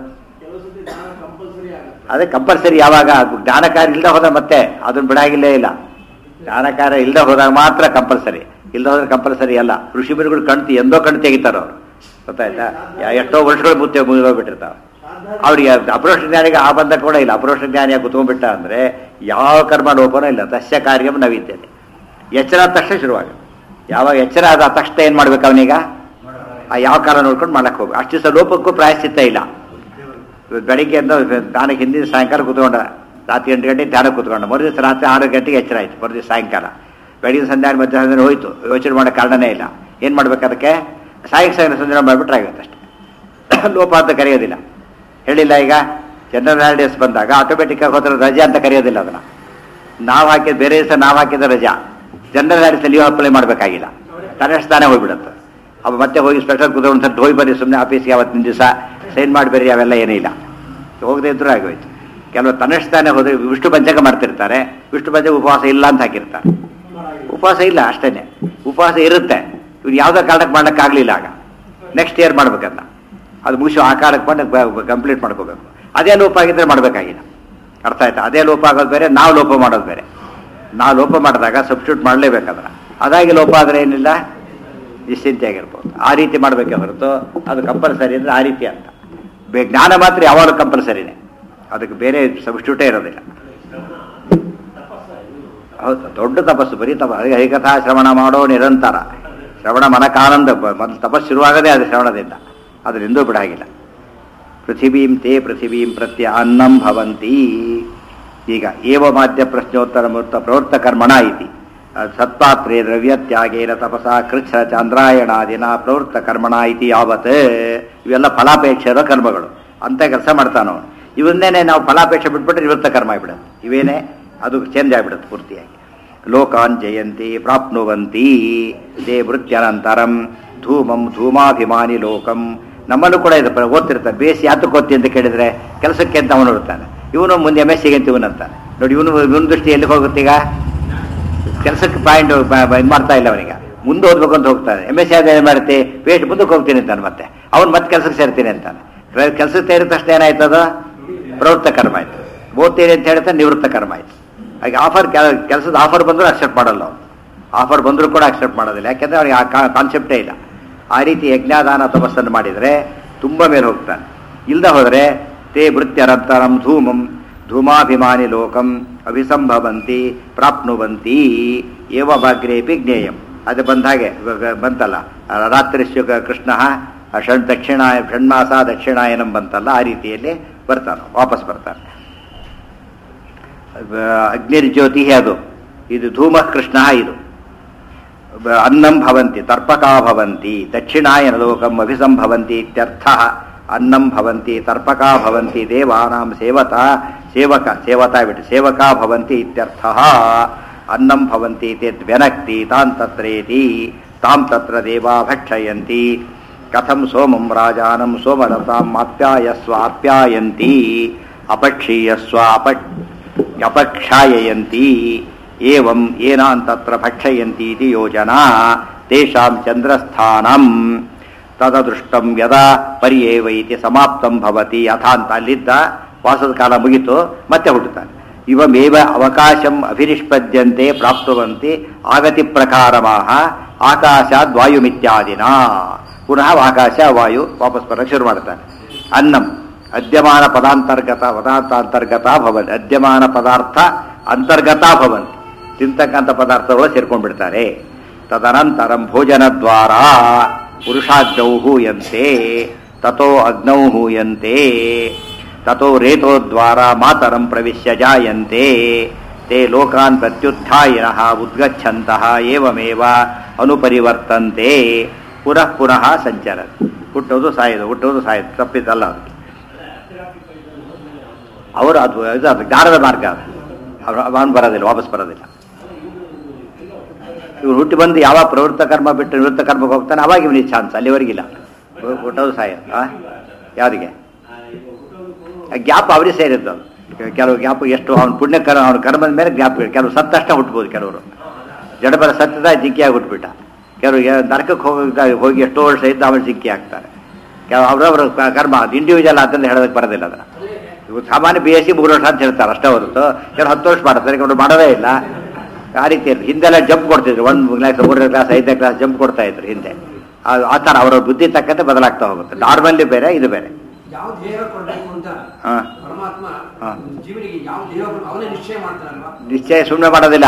ಅದೇ ಕಂಪಲ್ಸರಿ. ಯಾವಾಗ ಜ್ಞಾನ ಕಾರ್ಯ ಇಲ್ಲದೆ ಹೋದಾಗ ಮತ್ತೆ ಅದನ್ನ ಬಿಡಾಗಿಲ್ಲೇ ಇಲ್ಲ. ಜ್ಞಾನ ಕಾರ್ಯ ಇಲ್ಲದೆ ಹೋದಾಗ ಮಾತ್ರ ಕಂಪಲ್ಸರಿ. ಇಲ್ಲದೆ ಹೋದ್ರೆ ಕಂಪಲ್ಸರಿ ಅಲ್ಲ. ಋಷಿ ಮುನಿಗಳು ಕಣ್ತಿ ಎಂದೋ ಕಣ್ ತೆಗಿತಾರೋ ಅವರು. ಗೊತ್ತಾಯ್ತಾ? ಎಷ್ಟೋ ವರ್ಷಗಳು ಮುತ್ತೆ ಮುಗಿದೋಗ್ಬಿಟ್ಟಿರ್ತಾವೆ. ಅವ್ರಿಗೆ ಅಪರೋಕ್ಷ ಜ್ಞಾನಿಗೆ ಆ ಬಂಧ ಕೂಡ ಇಲ್ಲ. ಅಪರೋಕ್ಷ ಜ್ಞಾನಿಯಾಗಿ ಕುತ್ಕೊಂಡ್ಬಿಟ್ಟ ಅಂದರೆ ಯಾವ ಕರ್ಮ ಲೋಪನೂ ಇಲ್ಲ. ದಸ್ಯ ಕಾರ್ಯಂ ನವಿದ್ಯತೆ. ಎಚ್ಚರ ಆದ ತಕ್ಷಣ ಶುರುವಾಗ. ಯಾವಾಗ ಎಚ್ಚರ ಆದ ತಕ್ಷಣ ಏನು ಮಾಡ್ಬೇಕು ಅವನೀಗ? ಆ ಯಾವ ಕಾಲ ನೋಡ್ಕೊಂಡು ಮಾಡಕ್ಕೆ ಹೋಗಿ. ಅಷ್ಟು ಸಹ ಲೋಪಕ್ಕೂ ಪ್ರಾಯಶ್ಚಿತ್ತ ಇಲ್ಲ. ಬೆಳಿಗ್ಗೆ ಧ್ಯಾನಕ್ಕೆ ಹಿಂದಿನ ಸಾಯಂಕಾಲ ಕೂತ್ಕೊಂಡ, ರಾತ್ರಿ ಎಂಟು ಗಂಟೆಗೆ ಧ್ಯಾನ ಕೂತ್ಕೊಂಡ, ಮರುದಿವಸ ರಾತ್ರಿ ಆರು ಗಂಟೆಗೆ ಎಚ್ಚರ ಆಯಿತು. ಮರುದಿವಸ ಸಾಯಂಕಾಲ ಬೆಳಿಗ್ಗೆ ಸಂಧ್ಯಾನ ಮಧ್ಯಾಹ್ನ ಹೋಯ್ತು. ಯೋಚನೆ ಮಾಡೋ ಕಾರಣನೇ ಇಲ್ಲ. ಏನು ಮಾಡ್ಬೇಕು? ಅದಕ್ಕೆ ಸಾಯಂಕಾಲ ಸಾಯಂಕಾಲ ಸಂಧ್ಯಾನ ಮಾಡಿಬಿಟ್ರೆ ಆಗುತ್ತೆ ಅಷ್ಟೇ. ಲೋಪ ಅಂತ ಕರೆಯೋದಿಲ್ಲ. ಹೇಳಿಲ್ಲ ಈಗ ಜನರಲ್ ಹಾಲಿಡೇಸ್ ಬಂದಾಗ ಆಟೋಮೆಟಿಕ್ಕಾಗಿ ಹೋದ್ರೆ ರಜೆ ಅಂತ ಕರೆಯೋದಿಲ್ಲ. ಅದನ್ನು ನಾವು ಹಾಕಿದ ಬೇರೆ ದಿವಸ ನಾವು ಹಾಕಿದ ರಜಾ ಜನರಲ್ ಹಾಲಿಡೇಸ್ ಲೀವ್ ಅಪ್ಲೈ ಮಾಡಬೇಕಾಗಿಲ್ಲ. ತನ್ನಷ್ಟು ತಾನೇ ಹೋಗ್ಬಿಡುತ್ತೆ. ಅವು ಮತ್ತೆ ಹೋಗಿ ಸ್ಪೆಷಲ್ ಕೂತ್ಕೊಂಡು ಸ್ವಲ್ಪ ಹೋಗಿ ಬರ್ರಿ ಸುಮ್ಮನೆ ಆಫೀಸ್ಗೆ ಅವತ್ತಿನ ದಿವಸ ಸೈನ್ ಮಾಡಿಬೇರಿ, ಅವೆಲ್ಲ ಏನೂ ಇಲ್ಲ. ಹೋಗದೇ ಇದ್ರೂ ಆಗೋಯ್ತು. ಕೆಲವು ತನ್ನಷ್ಟು ತಾನೇ ಹೋದರೆ ವಿಷ್ಣು ಪಂಚಕ ಮಾಡ್ತಿರ್ತಾರೆ. ವಿಷ್ಣು ಪಂಚಕ ಉಪವಾಸ ಇಲ್ಲ ಅಂತ ಹಾಕಿರ್ತಾರೆ. ಉಪವಾಸ ಇಲ್ಲ ಅಷ್ಟೇ. ಉಪವಾಸ ಇರುತ್ತೆ. ಇವ್ರು ಯಾವುದೋ ಕಾರಣಕ್ಕೆ ಮಾಡೋಕ್ಕಾಗಲಿಲ್ಲ. ಆಗ ನೆಕ್ಸ್ಟ್ ಇಯರ್ ಮಾಡ್ಬೇಕಲ್ಲ. ಅದು ಮುಗಿಸು ಆ ಕಾಲಕ್ಕೆ ಬಂದು ಕಂಪ್ಲೀಟ್ ಮಾಡ್ಕೋಬೇಕು. ಅದೇ ಲೋಪ ಆಗಿದ್ದರೆ ಮಾಡಬೇಕಾಗಿಲ್ಲ. ಅರ್ಥ ಆಯ್ತಾ? ಅದೇ ಲೋಪ ಆಗೋದು ಬೇರೆ, ನಾವು ಲೋಪ ಮಾಡೋದು ಬೇರೆ. ನಾವು ಲೋಪ ಮಾಡಿದಾಗ ಸಬ್ಸ್ಟಿಟ್ಯೂಟ್ ಮಾಡಲೇಬೇಕಾದ್ರೆ. ಅದಾಗಿ ಲೋಪ ಆದರೆ ಏನಿಲ್ಲ, ನಿಶ್ಚಿಂತೆಯಾಗಿರ್ಬೋದು. ಆ ರೀತಿ ಮಾಡಬೇಕೆ ಹೊರತು ಅದು ಕಂಪಲ್ಸರಿ ಅಂದರೆ ಆ ರೀತಿ ಅಂತ. ಬೇ ಜ್ಞಾನ ಮಾತ್ರ ಯಾವಾಗಲೂ ಕಂಪಲ್ಸರಿನೇ. ಅದಕ್ಕೆ ಬೇರೆ ಸಬ್ಸ್ಟಿಟ್ಯೂಟೇ ಇರೋದಿಲ್ಲ. ಹೌದು, ದೊಡ್ಡ ತಪಸ್ಸು. ಬರೀ ತಪ ಹರಿಕಥಾ ಶ್ರವಣ ಮಾಡೋ ನಿರಂತರ ಶ್ರವಣ ಮನಕಾನಂದ. ಮೊದಲು ತಪಸ್ಸು ಶುರುವಾಗದೇ ಅದು ಶ್ರವಣದಿಂದ. ಅದರಿಂದೂ ಬಿಡಾಗಿಲ್ಲ. ಪೃಥಿವೀಂ ತೇ ಪೃಥಿವೀಂ ಪ್ರತ್ಯ ಅನ್ನಂ ಭವಂತಿ. ಈಗ ಏವ ಮಾಧ್ಯ ಪ್ರಶ್ನೋತ್ತರ ಮೂರ್ತ ಪ್ರವೃತ್ತ ಕರ್ಮಣ ಇತಿ ಸತ್ಪಾತ್ರೇ ದ್ರವ್ಯತ್ಯಾಗೇನ ತಪಸ ಕೃಚ್ಛ ಚಾಂದ್ರಾಯಣಾದಿನ ಪ್ರವೃತ್ತ ಕರ್ಮಣ ಇತಿ ಯಾವತ್. ಇವೆಲ್ಲ ಫಲಾಪೇಕ್ಷೆ ಇರೋ ಕರ್ಮಗಳು, ಅಂತ ಕೆಲಸ ಮಾಡ್ತಾನೋ. ಇವನ್ನೇನೆ ನಾವು ಫಲಾಪೇಕ್ಷೆ ಬಿಟ್ಬಿಟ್ರೆ ನಿವೃತ್ತ ಕರ್ಮ ಆಗಿಬಿಡುತ್ತೆ. ಇವೇನೇ ಅದು ಚೇಂಜ್ ಆಗಿಬಿಡುತ್ತೆ ಪೂರ್ತಿಯಾಗಿ. ಲೋಕಾನ್ ಜಯಂತಿ ಪ್ರಾಪ್ನುವಂತಿ ದೇ ವೃತ್ಯನಂತರಂ ಧೂಮಂ ಧೂಮಾಭಿಮಾನಿ ಲೋಕಂ. ನಮ್ಮಲ್ಲೂ ಕೂಡ ಇದು ಓದ್ತಿರ್ತಾರೆ. ಬೇಸಿ ಯಾತಕ್ಕೆ ಓದ್ತಿ ಅಂತ ಕೇಳಿದ್ರೆ ಕೆಲಸಕ್ಕೆ ಅಂತ ಅವನು ಇರ್ತಾನೆ. ಇವನು ಮುಂದೆ ಎಮ್ ಎಸ್ ಸಿಗೆ ಅಂತ ಇವನಂತಾನೆ. ನೋಡಿ ಇವನು ಇವನ ದೃಷ್ಟಿ ಎಲ್ಲಿಗೆ ಹೋಗುತ್ತೆ ಈಗ? ಕೆಲಸಕ್ಕೆ ಪಾಯಿಂಟ್ ಇದು ಮಾಡ್ತಾ ಇಲ್ಲ ಅವನಿಗೆ, ಮುಂದೆ ಓದ್ಬೇಕು ಅಂತ ಹೋಗ್ತಾನೆ. ಎಮ್ ಎಸ್ ಸಿ ಆದ ಏನು ಮಾಡುತ್ತೆ, ಬೇಸ್ಟ್ ಮುಂದಕ್ಕೆ ಹೋಗ್ತೀನಿ ಅಂತಾನೆ. ಮತ್ತೆ ಅವ್ನು ಮತ್ತೆ ಕೆಲಸಕ್ಕೆ ಸೇರ್ತೀನಿ ಅಂತಾನೆ. ಕೆಲಸಕ್ಕೆ ಸೇರಿದ ತಕ್ಷಣ ಏನಾಯ್ತದ? ಪ್ರವೃತ್ತ ಕರ್ಮ ಆಯ್ತು. ಓದ್ತೀನಿ ಅಂತ ಹೇಳ್ತಾನೆ, ನಿವೃತ್ತ ಕರ್ಮ ಆಯ್ತು. ಹಾಗೆ ಆಫರ್ ಕೆಲಸದ ಆಫರ್ ಬಂದರೂ ಅಕ್ಸೆಪ್ಟ್ ಮಾಡಲ್ಲ ಅವನು. ಆಫರ್ ಬಂದರೂ ಕೂಡ ಅಕ್ಸೆಪ್ಟ್ ಮಾಡೋದಿಲ್ಲ, ಯಾಕೆಂದರೆ ಅವನಿಗೆ ಆ ಕಾನ್ಸೆಪ್ಟೇ ಇಲ್ಲ. ಆ ರೀತಿ ಯಜ್ಞಾದಾನ ತಪಸ್ಸನ್ನು ಮಾಡಿದರೆ ತುಂಬ ಮೇಲೆ ಹೋಗ್ತಾನೆ. ಇಲ್ಲದೆ ಹೋದರೆ ತೇ ವೃತ್ಯನಂತರಂ ಧೂಮಂ ಧೂಮಾಭಿಮಾನಿ ಲೋಕಂ ಅಭಿಸಂಭವಂತಿ ಪ್ರಾಪ್ನುವಂತಿ ಏವ ಭಾಗ್ರೇಪಿ ಜ್ಞೇಯಂ. ಅದು ಬಂದ ಹಾಗೆ ಬಂತಲ್ಲ, ರಾತ್ರಿ ಕೃಷ್ಣ ಷಣ್ ದಕ್ಷಿಣಾಯ ಷಣ್ಮಾಸ ದಕ್ಷಿಣಾಯನಂ ಬಂತಲ್ಲ, ಆ ರೀತಿಯಲ್ಲಿ ಬರ್ತಾನೆ, ವಾಪಸ್ ಬರ್ತಾನೆ. ಅಗ್ನಿರ್ಜ್ಯೋತಿ ಅದು, ಇದು ಧೂಮ ಕೃಷ್ಣ, ಇದು ಅನ್ನಂ ಭವಂತಿ ತರ್ಪಕಾ ಭವಂತಿ ದಕ್ಷಿಣಾಯನ ಲೋಕಂ ಅಭಿಸಂಭವಂತಿ ಇತ್ಯರ್ಥ. ಅನ್ನಂ ಭವಂತಿ ತರ್ಪಕಾ ಭವಂತಿ ದೇವಾನಾಂ ಸೇವತಾ ಸೇವಕ ಸೇವತಾ ಬಿಟ್ಟು ಸೇವಕಾ ಭವಂತಿ ಇತ್ಯರ್ಥ. ಅನ್ನಂ ಭವಂತಿ ತದ್ವ್ಯನಕ್ತಿ ತಾನ್ ತತ್ರೇತಿ ತಾಂ ತತ್ರ ದೇವಾ ಭಕ್ಷಯಂತಿ. ಕಥಂ ಸೋಮಂ ರಾಜಾನಂ ಸೋಮರತಾಂ ಆಪ್ಯಾಯಸ್ವ ಆಪ್ಯಾಯಂತಿ ಅಪಕ್ಷೀಯಸ್ವ ಅಪ ಅಪಕ್ಷಾಯಯಂತಿ. ಏವಂ ಏನಾನ್ ತತ್ರ ಭಕ್ಷಯಂತಿ ಇತಿ ಯೋಜನಾ ತೇಷಾಂ ಚಂದ್ರಸ್ಥಾನಂ ತದದೃಷ್ಟಂ ಯದಾ ಪರ್ಯೇವೈತಿ ಸಮಾಪ್ತಂ ಭವತಿ. ಅಥಾಂತ ಅಲ್ಲಿದ್ದ ವಾಸದ ಕಾಲ ಮುಗಿತು, ಮತ್ತೆ ಹುಟ್ಟುತ್ತಾನೆ. ಇವಮೇವ ಅವಕಾಶಂ ಅಭಿನಿಷ್ಪದ್ಯಂತೆ ಪ್ರಾಪ್ತವಂತಿ ಆಗತಿ ಪ್ರಕಾರಮಾಹ ಆಕಾಶಾದ್ ವಾಯುಮಿತ್ಯಾದಿನ. ಪುನಃ ಆಕಾಶ ವಾಯು ವಾಪಸ್ ಬರಕ್ಕೆ ಶುರು ಮಾಡ್ತಾನೆ. ಅನ್ನಂ ಅದ್ಯಮಾನ ಪದಾಂತರ್ಗತ ಪದಾರ್ಥಾಂತರ್ಗತ ಭವನ್ ಅದ್ಯಮಾನ ಪದಾರ್ಥ ಅಂತರ್ಗತ ಭವನ್ ತಿಂತಕ್ಕಂಥ ಪದಾರ್ಥಗಳು ಸೇರ್ಕೊಂಡ್ಬಿಡ್ತಾರೆ. ತದನಂತರಂ ಭೋಜನ ದ್ವಾರ ಪುರುಷಾಗ್ನೌ ಹೂಯಂತೆ ತಥೋ ಅಗ್ನೌ ಹೂಯಂತೆ ತಥೋ ರೇತೋ ದ್ವಾರ ಮಾತರಂ ಪ್ರವಿಶ್ಯ ಜಾಯಂತೆ. ತೇ ಲೋಕಾನ್ ಪ್ರತ್ಯುತ್ಥಾಯಿನಃ ಉದ್ಗಚ್ಛಂತಃ ಏವಮೇವ ಅನುಪರಿವರ್ತಂತೆ. ಪುನಃ ಪುನಃ ಸಂಚರ. ಹುಟ್ಟೋದು ಸಾಯೋದು, ಹುಟ್ಟೋದು ಸಾಯೋದು, ತಪ್ಪಿದ್ದಲ್ಲ ಅದು. ಅವರು ಅದು ಇದು ಅದು ಜ್ಞಾನದ ಮಾರ್ಗ. ಅದು ಅವನು ಬರೋದಿಲ್ಲ, ವಾಪಸ್ ಬರೋದಿಲ್ಲ. ಇವ್ರು ಹುಟ್ಟಿ ಬಂದು ಯಾವಾಗ ಪ್ರವೃತ್ತ ಕರ್ಮ ಬಿಟ್ಟು ನಿವೃತ್ತ ಕರ್ಮಕ್ಕೆ ಹೋಗ್ತಾನೆ, ಅವಾಗ ಇವನಿಗೆ ಚಾನ್ಸ್. ಅಲ್ಲಿವರೆಗಿಲ್ಲ. ಹುಟ್ಟೋದು ಸಾಯೋದು. ಹಾಂ ಯಾರಿಗೆ ಗ್ಯಾಪ್ ಅವರೇ ಸೇರಿದ್ದು. ಕೆಲವು ಗ್ಯಾಪ್ ಎಷ್ಟು ಅವನ ಪುಣ್ಯ ಕರ್ಮ ಅವನ ಕರ್ಮದ ಮೇಲೆ ಗ್ಯಾಪ್. ಕೆಲವು ಸತ್ತಷ್ಟ ಹುಟ್ಬೋದು, ಕೆಲವರು ಜಡಬರ ಸತ್ತದ ಜಿಂಕಿಯಾಗಿ ಹುಟ್ಬಿಟ್ಟ. ಕೆಲವರು ನರಕಕ್ಕೆ ಹೋಗಿ ಹೋಗಿ ಎಷ್ಟೋ ವರ್ಷ ಇದ್ದು ಅವನು ಜಿಂಕಿ ಆಗ್ತಾರೆ. ಕೆಲವು ಅವರವರ ಕರ್ಮ ಅದು ಇಂಡಿವಿಜುವಲ್ ಆತಂದು ಹೇಳೋದಕ್ಕೆ ಬರೋದಿಲ್ಲ. ಅದನ್ನು ಇವು ಸಾಮಾನ್ಯ ಬಿ ಎಸ್ ಸಿ ಮೂರು ವರ್ಷ ಅಂತ ಹೇಳ್ತಾರೆ ಅಷ್ಟೇ ಹೊರತು ಕೆಲವು ಹತ್ತು ವರ್ಷ ಮಾಡ್ತಾರೆ, ಕೆಲವರು ಮಾಡೋದೇ ಇಲ್ಲ. ಆ ರೀತಿ ಹಿಂದೆಲ್ಲ ಜಂಪ್ ಕೊಡ್ತಿದ್ರು, ಒಂದು ಕ್ಲಾಸ್ ಮೂರನೇ ಕ್ಲಾಸ್ ಐದನೇ ಕ್ಲಾಸ್ ಜಂಪ್ ಕೊಡ್ತಾ ಇದ್ರು ಹಿಂದೆ. ಆ ಥರ ಅವರ ಬುದ್ಧಿ ತಕ್ಕಂತೆ ಬದಲಾಗ್ತಾ ಹೋಗುತ್ತೆ. ನಾರ್ಮಲ್ಲಿ ಬೇರೆ, ಇದು ಬೇರೆ. ಯಾವ ದೇಹ ಕೊಡಬೇಕು ಅಂತ ಪರಮಾತ್ಮ ಜೀವನಿಗೆ ಯಾವ ದೇಹ ಅವನೇ ನಿಶ್ಚಯ ಮಾಡ್ತಾರಲ್ವಾ? ನಿಶ್ಚಯ ಸುಮ್ಮನೆ ಮಾಡೋದಿಲ್ಲ.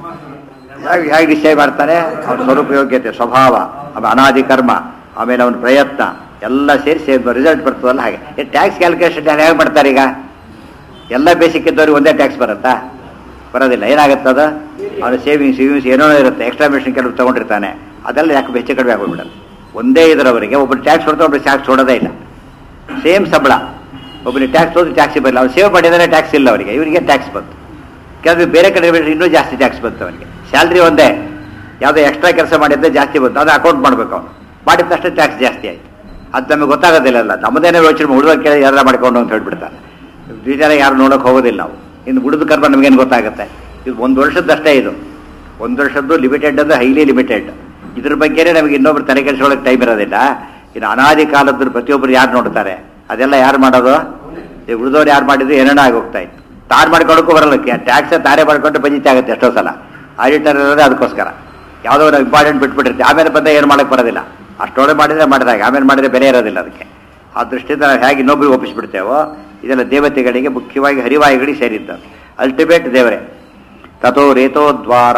ಹೇಗೆ ನಿಶ್ಚಯ ಮಾಡ್ತಾನೆ? ಅವನ ಸ್ವರೂಪ ಯೋಗ್ಯತೆ, ಸ್ವಭಾವ, ಅನಾದಿ ಕರ್ಮ, ಆಮೇಲೆ ಅವನ ಪ್ರಯತ್ನ ಎಲ್ಲ ಸೇರಿಸಿ ರಿಸಲ್ಟ್ ಬರ್ತದಲ್ಲ. ಹಾಗೆ ಟ್ಯಾಕ್ಸ್ ಕ್ಯಾಲ್ಕುಲೇಷನ್ ಹೇಗೆ ಮಾಡ್ತಾರೆ? ಈಗ ಎಲ್ಲ ಬೇಸಿಕ್ ಇದ್ದವ್ರಿಗೆ ಒಂದೇ ಟ್ಯಾಕ್ಸ್ ಬರುತ್ತಾ? ಬರೋದಿಲ್ಲ. ಏನಾಗುತ್ತದ? ಅವನ ಸೇವಿಂಗ್ಸ್ ಸೇವಿಂಗ್ಸ್ ಏನೋ ಇರುತ್ತೆ, ಎಕ್ಸ್ಟ್ರಾ ಮೆಷಿನ್ ಕೆಲವು ತೊಗೊಂಡಿರ್ತಾನೆ, ಅದೆಲ್ಲ ಯಾಕೆ ಹೆಚ್ಚು ಕಡಿಮೆ ಆಗೋಗ್ಬಿಡೋದು. ಒಂದೇ ಇದರವರಿಗೆ ಒಬ್ಬರು ಟ್ಯಾಕ್ಸ್ ಹೊಡ್ತಾ ಒಬ್ಬರು ಟ್ಯಾಕ್ಸ್ ಹೊಡೋದೇ ಇಲ್ಲ. ಸೇಮ್ ಸಂಬಳ, ಒಬ್ಬರಿಗೆ ಟ್ಯಾಕ್ಸ್ ಹೋದ್ರೆ ಟ್ಯಾಕ್ಸಿ ಬರಲ್ಲ. ಅವ್ರು ಸೇವ್ ಮಾಡಿದರೆ ಟ್ಯಾಕ್ಸ್ ಇಲ್ಲ ಅವರಿಗೆ, ಇವರಿಗೆ ಟ್ಯಾಕ್ಸ್ ಬಂತು. ಕೆಲವು ಬೇರೆ ಕಡೆ ಇನ್ನೂ ಜಾಸ್ತಿ ಟ್ಯಾಕ್ಸ್ ಬಂತು ಅವನಿಗೆ. ಸ್ಯಾಲ್ರಿ ಒಂದೇ, ಯಾವುದೋ ಎಕ್ಸ್ಟ್ರಾ ಕೆಲಸ ಮಾಡಿದ್ದೆ ಜಾಸ್ತಿ ಬಂತು, ಅದು ಅಕೌಂಟ್ ಮಾಡಬೇಕು. ಅವನು ಮಾಡಿದ ತಕ್ಷಣ ಟ್ಯಾಕ್ಸ್ ಜಾಸ್ತಿ ಆಯಿತು. ಅದು ನಮಗೆ ಗೊತ್ತಾಗೋದಿಲ್ಲ. ನಮ್ಮದೇನೋ ಯೋಚನೆ ಹುಡುಗ ಕೇಳಿ ಯಾರು ಮಾಡಿಕೊಂಡು ಅಂತ ಹೇಳ್ಬಿಡ್ತಾರೆ. ಡೀಟೇಲ್ ಯಾರು ನೋಡೋಕೆ ಹೋಗೋದಿಲ್ಲ ನಾವು. ಇನ್ನು ಹುಡುಗ ಕರ್ಮ ನಮಗೇನು ಗೊತ್ತಾಗುತ್ತೆ? ಇದು ಒಂದು ವರ್ಷದ್ದಷ್ಟೇ. ಇದು ಒಂದು ವರ್ಷದ್ದು ಲಿಮಿಟೆಡ್ ಅಂದರೆ ಹೈಲಿ ಲಿಮಿಟೆಡ್. ಇದ್ರ ಬಗ್ಗೆನೇ ನಮಗೆ ಇನ್ನೊಬ್ರು ತಲೆ ಕೆಡಿಸ್ಕೊಳ್ಳೋಕೆ ಟೈಮ್ ಇರೋದಿಲ್ಲ. ಇನ್ನು ಅನಾದಿ ಕಾಲದ್ದು ಪ್ರತಿಯೊಬ್ಬರು ಯಾರು ನೋಡ್ತಾರೆ? ಅದೆಲ್ಲ ಯಾರು ಮಾಡೋದು? ಈ ಉಳಿದವ್ರು ಯಾರು ಮಾಡಿದ್ರು ಏನೇನೋ ಆಗಿ ಹೋಗ್ತಾ ಇತ್ತು. ತಾರು ಮಾಡ್ಕೊಳಕ್ಕೂ ಬರಲ್ಲ. ಟ್ಯಾಕ್ಸ್ ತಾರೆ ಮಾಡ್ಕೊಂಡ್ರೆ ಪಂಚಾಯಿತಿ ಆಗುತ್ತೆ ಎಷ್ಟೋ ಸಲ. ಆಡಿಟರ್ ಇರೋದೇ ಅದಕ್ಕೋಸ್ಕರ. ಯಾವುದೋ ಒಂದು ಇಂಪಾರ್ಟೆಂಟ್ ಬಿಟ್ಬಿಟ್ಟಿರ್ತೀವಿ, ಆಮೇಲೆ ಬಂದ ಏನು ಮಾಡೋಕ್ಕೆ ಬರೋದಿಲ್ಲ. ಅಷ್ಟೊಳಗೆ ಮಾಡಿದರೆ ಮಾಡಿದಾಗ, ಆಮೇಲೆ ಮಾಡಿದರೆ ಬೆಲೆ ಇರೋದಿಲ್ಲ ಅದಕ್ಕೆ. ಆ ದೃಷ್ಟಿಯಿಂದ ನಾವು ಹೇಗೆ ಇನ್ನೊಬ್ಬರಿಗೆ ಒಪ್ಪಿಸ್ಬಿಡ್ತೇವೋ, ಇದೆಲ್ಲ ದೇವತೆಗಳಿಗೆ ಮುಖ್ಯವಾಗಿ ಹರಿವಾಯುಗಳಿಗೆ ಸೇರಿದ್ದು. ಅಲ್ಟಿಮೇಟ್ ದೇವರೇ. ತಥೋ ರೇತೋ ದ್ವಾರ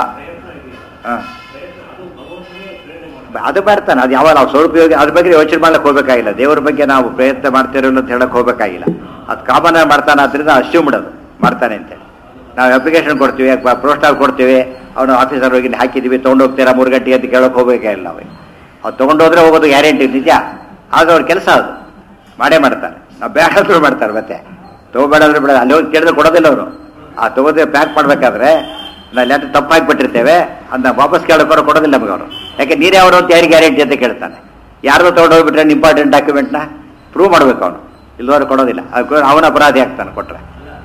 ಅದು ಬರ್ತಾನೆ. ಅದು ಯಾವಾಗ ನಾವು ಸ್ವರೂಪಯೋಗಿ ಅದ್ರ ಬಗ್ಗೆ ಯೋಚನೆ ಮಾಡ್ಲಿಕ್ಕೆ ಹೋಗಬೇಕಾಗಿಲ್ಲ. ದೇವರ ಬಗ್ಗೆ ನಾವು ಪ್ರಯತ್ನ ಮಾಡ್ತಿರೋ ಅಂತ ಹೇಳಕ್ಕೆ ಹೋಗಬೇಕಾಗಿಲ್ಲ. ಅದು ಕಾಮನ್ ಮಾಡ್ತಾನೆ, ಆದ್ದರಿಂದ ಅಶ್ಯೂಮ್ ಬಿಡೋದು ಮಾಡ್ತಾನೆ ಅಂತೇಳಿ. ನಾವು ಅಪ್ಲಿಕೇಶನ್ ಕೊಡ್ತೀವಿ, ಪೋಸ್ಟಲ್ ಕೊಡ್ತೀವಿ, ಅವನು ಆಫೀಸರ್ ಹೋಗಿ ಹಾಕಿದ್ದೀವಿ ತೊಗೊಂಡು ಹೋಗ್ತೀರಾ ಮೂರು ಗಂಟೆಗೆ ಅಂತ ಕೇಳೋಕೆ ಹೋಗಬೇಕೇ ಇಲ್ಲ ಅವಾಗ ಅವ್ರು ತೊಗೊಂಡೋದ್ರೆ ಹೋಗೋದು ಗ್ಯಾರಂಟಿ ನಿಜ. ಆಗ ಅವ್ರ ಕೆಲಸ ಅದು ಮಾಡೇ ಮಾಡ್ತಾರೆ. ನಾವು ಬೇಡ ಅಂದ್ರೂ ಮಾಡ್ತಾರೆ. ಮತ್ತೆ ತೊಗೋಬೇಡಾದ್ರೆ ಬೇಡ, ಅಲ್ಲಿ ಹೋಗಿ ಕೇಳಿದ್ರೆ ಕೊಡೋದಿಲ್ಲ ಅವರು. ಆ ತೊಗೋದ್ರೆ ಪ್ಯಾಕ್ ಮಾಡಬೇಕಾದ್ರೆ ನಾವು ಲೆಟರ್ ತಪ್ಪು ಹಾಕಿಬಿಟ್ಟಿರ್ತೇವೆ ಅಂತ ವಾಪಸ್ ಕೇಳೋಕ್ಕೋರು ಕೊಡೋದಿಲ್ಲ ನಮಗೆ ಅವರು. ಯಾಕೆ ನೀರೇ ಅವರು ಅಂತ ಯಾರಿಗೆ ಗ್ಯಾರಂಟಿ ಅಂತ ಕೇಳ್ತಾನೆ. ಯಾರ್ದು ತೊಗೊಂಡು ಹೋಗ್ಬಿಟ್ರೆ ಇಂಪಾರ್ಟೆಂಟ್ ಡಾಕ್ಯುಮೆಂಟ್ನ ಪ್ರೂವ್ ಮಾಡಬೇಕು ಅವನು, ಇಲ್ಲದವ್ರು ಕೊಡೋದಿಲ್ಲ. ಅವನ ಅಪರಾಧಿ ಆಗ್ತಾನೆ ಕೊಟ್ಟರೆ.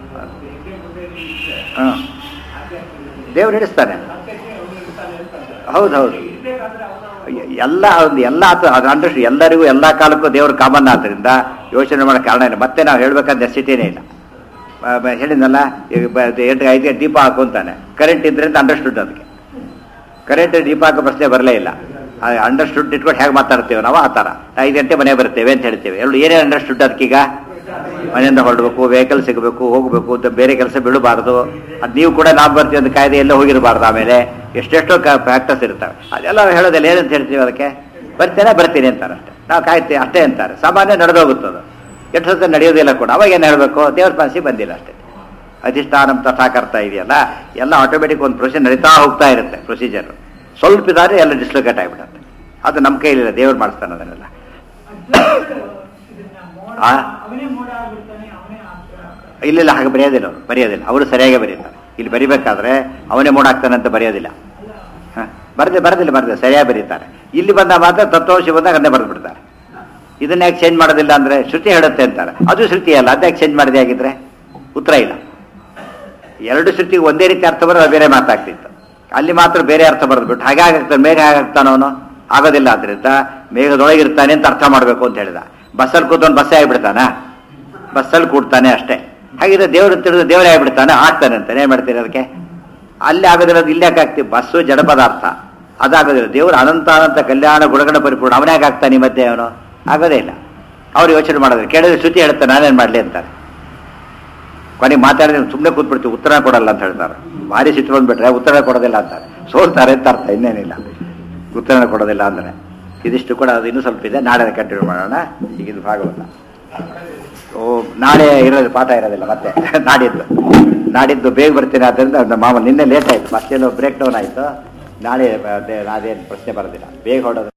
ಹಾಂ, ದೇವ್ರು ನಡೆಸ್ತಾನೆ. ಹೌದು ಹೌದು, ಎಲ್ಲ ಒಂದು ಎಲ್ಲ ಆತ ಅದು ಅಂಡರ್ಸ್ಟ್ ಎಲ್ಲರಿಗೂ ಎಲ್ಲ ಕಾಲಕ್ಕೂ ದೇವರು ಕಾಮನ್ ಆದ್ದರಿಂದ ಯೋಚನೆ ಮಾಡೋ ಕಾರಣ ಇಲ್ಲ. ಮತ್ತೆ ನಾವು ಹೇಳ್ಬೇಕಂತ ನೆಸಿಟಿನೇ ಇಲ್ಲ. ಹೇಳಿದ್ನಲ್ಲ, ಎಂಟು ಐದು ದೀಪ ಹಾಕೊಂತಾನೆ, ಕರೆಂಟ್ ಇದ್ರೆ ಅಂತ ಅಂಡರ್ಸ್ಟುಡ್. ಅದಕ್ಕೆ ಕರೆಂಟ್ ದೀಪ ಹಾಕೋ ಪ್ರಶ್ನೆ ಬರಲೇ ಇಲ್ಲ. ಅಂಡರ್ಸ್ಟುಡ್ ಇಟ್ಕೊಂಡು ಹೇಗೆ ಮಾತಾಡ್ತೇವೆ ನಾವು ಆ ಥರ. ಐದು ಗಂಟೆ ಮನೆ ಬರ್ತೇವೆ ಅಂತ ಹೇಳ್ತೇವೆ. ಎರಡು ಏನೇನು ಅಂಡರ್ಸ್ಟುಡ್ ಅದಕ್ಕೀಗ? ಮನೆಯಿಂದ ಹೊರಡಬೇಕು, ವೆಹಿಕಲ್ ಸಿಗಬೇಕು, ಹೋಗಬೇಕು ಅಂತ ಬೇರೆ ಕೆಲಸ ಬೀಳಬಾರ್ದು. ಅದು ನೀವು ಕೂಡ ನಾವು ಬರ್ತೀವಿ ಅಂತ ಕಾಯ್ದೆ ಎಲ್ಲ ಹೋಗಿರಬಾರ್ದು. ಆಮೇಲೆ ಎಷ್ಟೆಷ್ಟೋ ಫ್ಯಾಕ್ಟರ್ಸ್ ಇರ್ತವೆ. ಅದೆಲ್ಲ ಹೇಳೋದಿಲ್ಲ. ಏನಂತ ಹೇಳ್ತೀವಿ ಅದಕ್ಕೆ? ಬರ್ತೇನೆ ಬರ್ತೀನಿ ಅಂತಾರೆ ಅಷ್ಟೇ. ನಾವು ಕಾಯ್ತೀವಿ ಅಷ್ಟೇ ಅಂತಾರೆ. ಸಾಮಾನ್ಯ ನಡೆದೋಗುತ್ತದು. ಎಷ್ಟು ಹೊತ್ತು ನಡೆಯೋದಿಲ್ಲ ಕೂಡ. ಅವಾಗ ಏನು ಹೇಳಬೇಕು? ದೇವ್ರ ಪಾಲಿಸಿ ಬಂದಿಲ್ಲ ಅಷ್ಟೇ. ಅಧಿಷ್ಠಾನಂ ತಥಾಕರ್ತ ಇದೆಯಲ್ಲ, ಎಲ್ಲ ಆಟೋಮೆಟಿಕ್ ಒಂದು ಪ್ರೊಸೀಜರ್ ನಡೀತಾ ಹೋಗ್ತಾ ಇರುತ್ತೆ. ಪ್ರೊಸೀಜರ್ ಸ್ವಲ್ಪ ಇದಾದ್ರೆ ಎಲ್ಲ ಡಿಸ್ಲೊಕೇಟ್ ಆಗಿಬಿಡುತ್ತೆ. ಅದು ನಮ್ಮ ಕೈಲಿಲ್ಲ, ದೇವ್ರು ಮಾಡಿಸ್ತಾನೆ ಅದನ್ನೆಲ್ಲ. ಇಲ್ಲಿಲ್ಲ, ಹಾಗೆ ಬರೆಯೋದಿಲ್ಲ ಅವರು. ಬರೆಯೋದಿಲ್ಲ, ಅವರು ಸರಿಯಾಗಿ ಬರೀತಾರೆ. ಇಲ್ಲಿ ಬರಿಬೇಕಾದ್ರೆ ಅವನೇ ಮೂಡಾಗ್ತಾನೆ ಅಂತ ಬರೆಯೋದಿಲ್ಲ. ಹಾಂ, ಬರದೆ ಬರೋದಿಲ್ಲ ಬರದೆ ಸರಿಯಾಗಿ ಬರೀತಾರೆ. ಇಲ್ಲಿ ಬಂದ ಮಾತ್ರ ತತ್ವಾಂಶ ಬಂದಾಗ ಅದನ್ನೇ ಬರೆದು ಬಿಡ್ತಾರೆ. ಇದನ್ನ ಯಾಕೆ ಚೇಂಜ್ ಮಾಡೋದಿಲ್ಲ ಅಂದರೆ ಶ್ರುತಿ ಹೇಳುತ್ತೆ ಅಂತಾರೆ. ಅದು ಶ್ರುತಿ ಅಲ್ಲ, ಅದ್ಯಾಕೆ ಚೇಂಜ್ ಮಾಡಿದೆ ಆಗಿದ್ರೆ? ಉತ್ತರ ಇಲ್ಲ. ಎರಡು ಶ್ರುತಿಗೆ ಒಂದೇ ರೀತಿ ಅರ್ಥ ಬರೋದು ಬೇರೆ ಮಾತಾಗ್ತಿತ್ತು. ಅಲ್ಲಿ ಮಾತ್ರ ಬೇರೆ ಅರ್ಥ ಬರೆದ್ಬಿಟ್ಟು ಹಾಗೆ ಆಗಾಗ್ತಾನೆ. ಮೇಘ ಹೇಗಾಗ್ತಾನ ಅವನು? ಆಗೋದಿಲ್ಲ. ಆದ್ದರಿಂದ ಮೇಘದೊಳಗಿರ್ತಾನೆ ಅಂತ ಅರ್ಥ ಮಾಡಬೇಕು ಅಂತ ಹೇಳಿದ. ಬಸ್ಸಲ್ಲಿ ಕೂತ್ಕೊಂಡು ಬಸ್ಸೇ ಆಗಿಬಿಡ್ತಾನ? ಬಸ್ಸಲ್ಲಿ ಕೂಡ್ತಾನೆ ಅಷ್ಟೇ. ಹಾಗಿದ್ರೆ ದೇವರು ತಿಳಿದು ದೇವರೇ ಆಗಿಬಿಡ್ತಾನೆ, ಆಗ್ತಾನೆ ಅಂತಾನೆ. ಏನು ಮಾಡ್ತೀರಿ ಅದಕ್ಕೆ? ಅಲ್ಲಿ ಆಗೋದಿಲ್ಲ, ಇಲ್ಲಿ ಯಾಕೆ ಆಗ್ತೀವಿ? ಬಸ್ಸು ಜಡ ಪದಾರ್ಥ, ಅದಾಗೋದಿಲ್ಲ. ದೇವರು ಅನಂತ ಅನಂತ ಕಲ್ಯಾಣ ಗುಣಗಣ ಪರಿಪೂರ್ಣ. ಅವನೇ ಯಾಕೆ ಆಗ್ತಾನೆ ಈ ಮಧ್ಯೆ? ಅವನು ಆಗೋದೇ ಇಲ್ಲ. ಅವ್ರು ಯೋಚನೆ ಮಾಡೋದು ಕೇಳಿದ್ರೆ ಶ್ರುತಿ ಹೇಳ್ತಾರೆ ನಾನೇನು ಮಾಡಲಿ ಅಂತಾರೆ. ಕೊನೆಗೆ ಮಾತಾಡಿದ್ರೆ ಸುಮ್ಮನೆ ಕೂತ್ಬಿಡ್ತೀವಿ, ಉತ್ತರ ಕೊಡಲ್ಲ ಅಂತ ಹೇಳ್ತಾರೆ. ಭಾರಿ ಸಿಟ್ಟು ಬಂದ್ಬಿಟ್ರೆ ಉತ್ತರ ಕೊಡೋದಿಲ್ಲ ಅಂತಾರೆ. ಸೋಲ್ತಾರೆ ಅಂತ ಅರ್ಥ, ಇನ್ನೇನಿಲ್ಲ. ಉತ್ತರ ಕೊಡೋದಿಲ್ಲ ಅಂದರೆ ಇದಿಷ್ಟು ಕೂಡ ಅದು ಇನ್ನೂ ಸ್ವಲ್ಪ ಇದೆ. ನಾಳೆ ಕಂಟಿನ್ಯೂ ಮಾಡೋಣ. ಈಗ ಇದು ಭಾಗವತ. ಓ, ನಾಳೆ ಇರೋದು ಪಾಠ ಇರೋದಿಲ್ಲ. ಮತ್ತೆ ನಾಡಿದ್ದು ನಾಡಿದ್ದು ಬೇಗ ಬರ್ತೀನಿ. ಆದ್ದರಿಂದ ನಮ್ಮ ಮಾಮ ನಿನ್ನೆ ಲೇಟ್ ಆಯಿತು, ಮತ್ತೆಲ್ಲೋ ಬ್ರೇಕ್ ಡೌನ್ ಆಯಿತು. ನಾಳೆ ಅದೇನು ಪ್ರಶ್ನೆ ಬರೋದಿಲ್ಲ, ಬೇಗ ಹೊಡೋದು.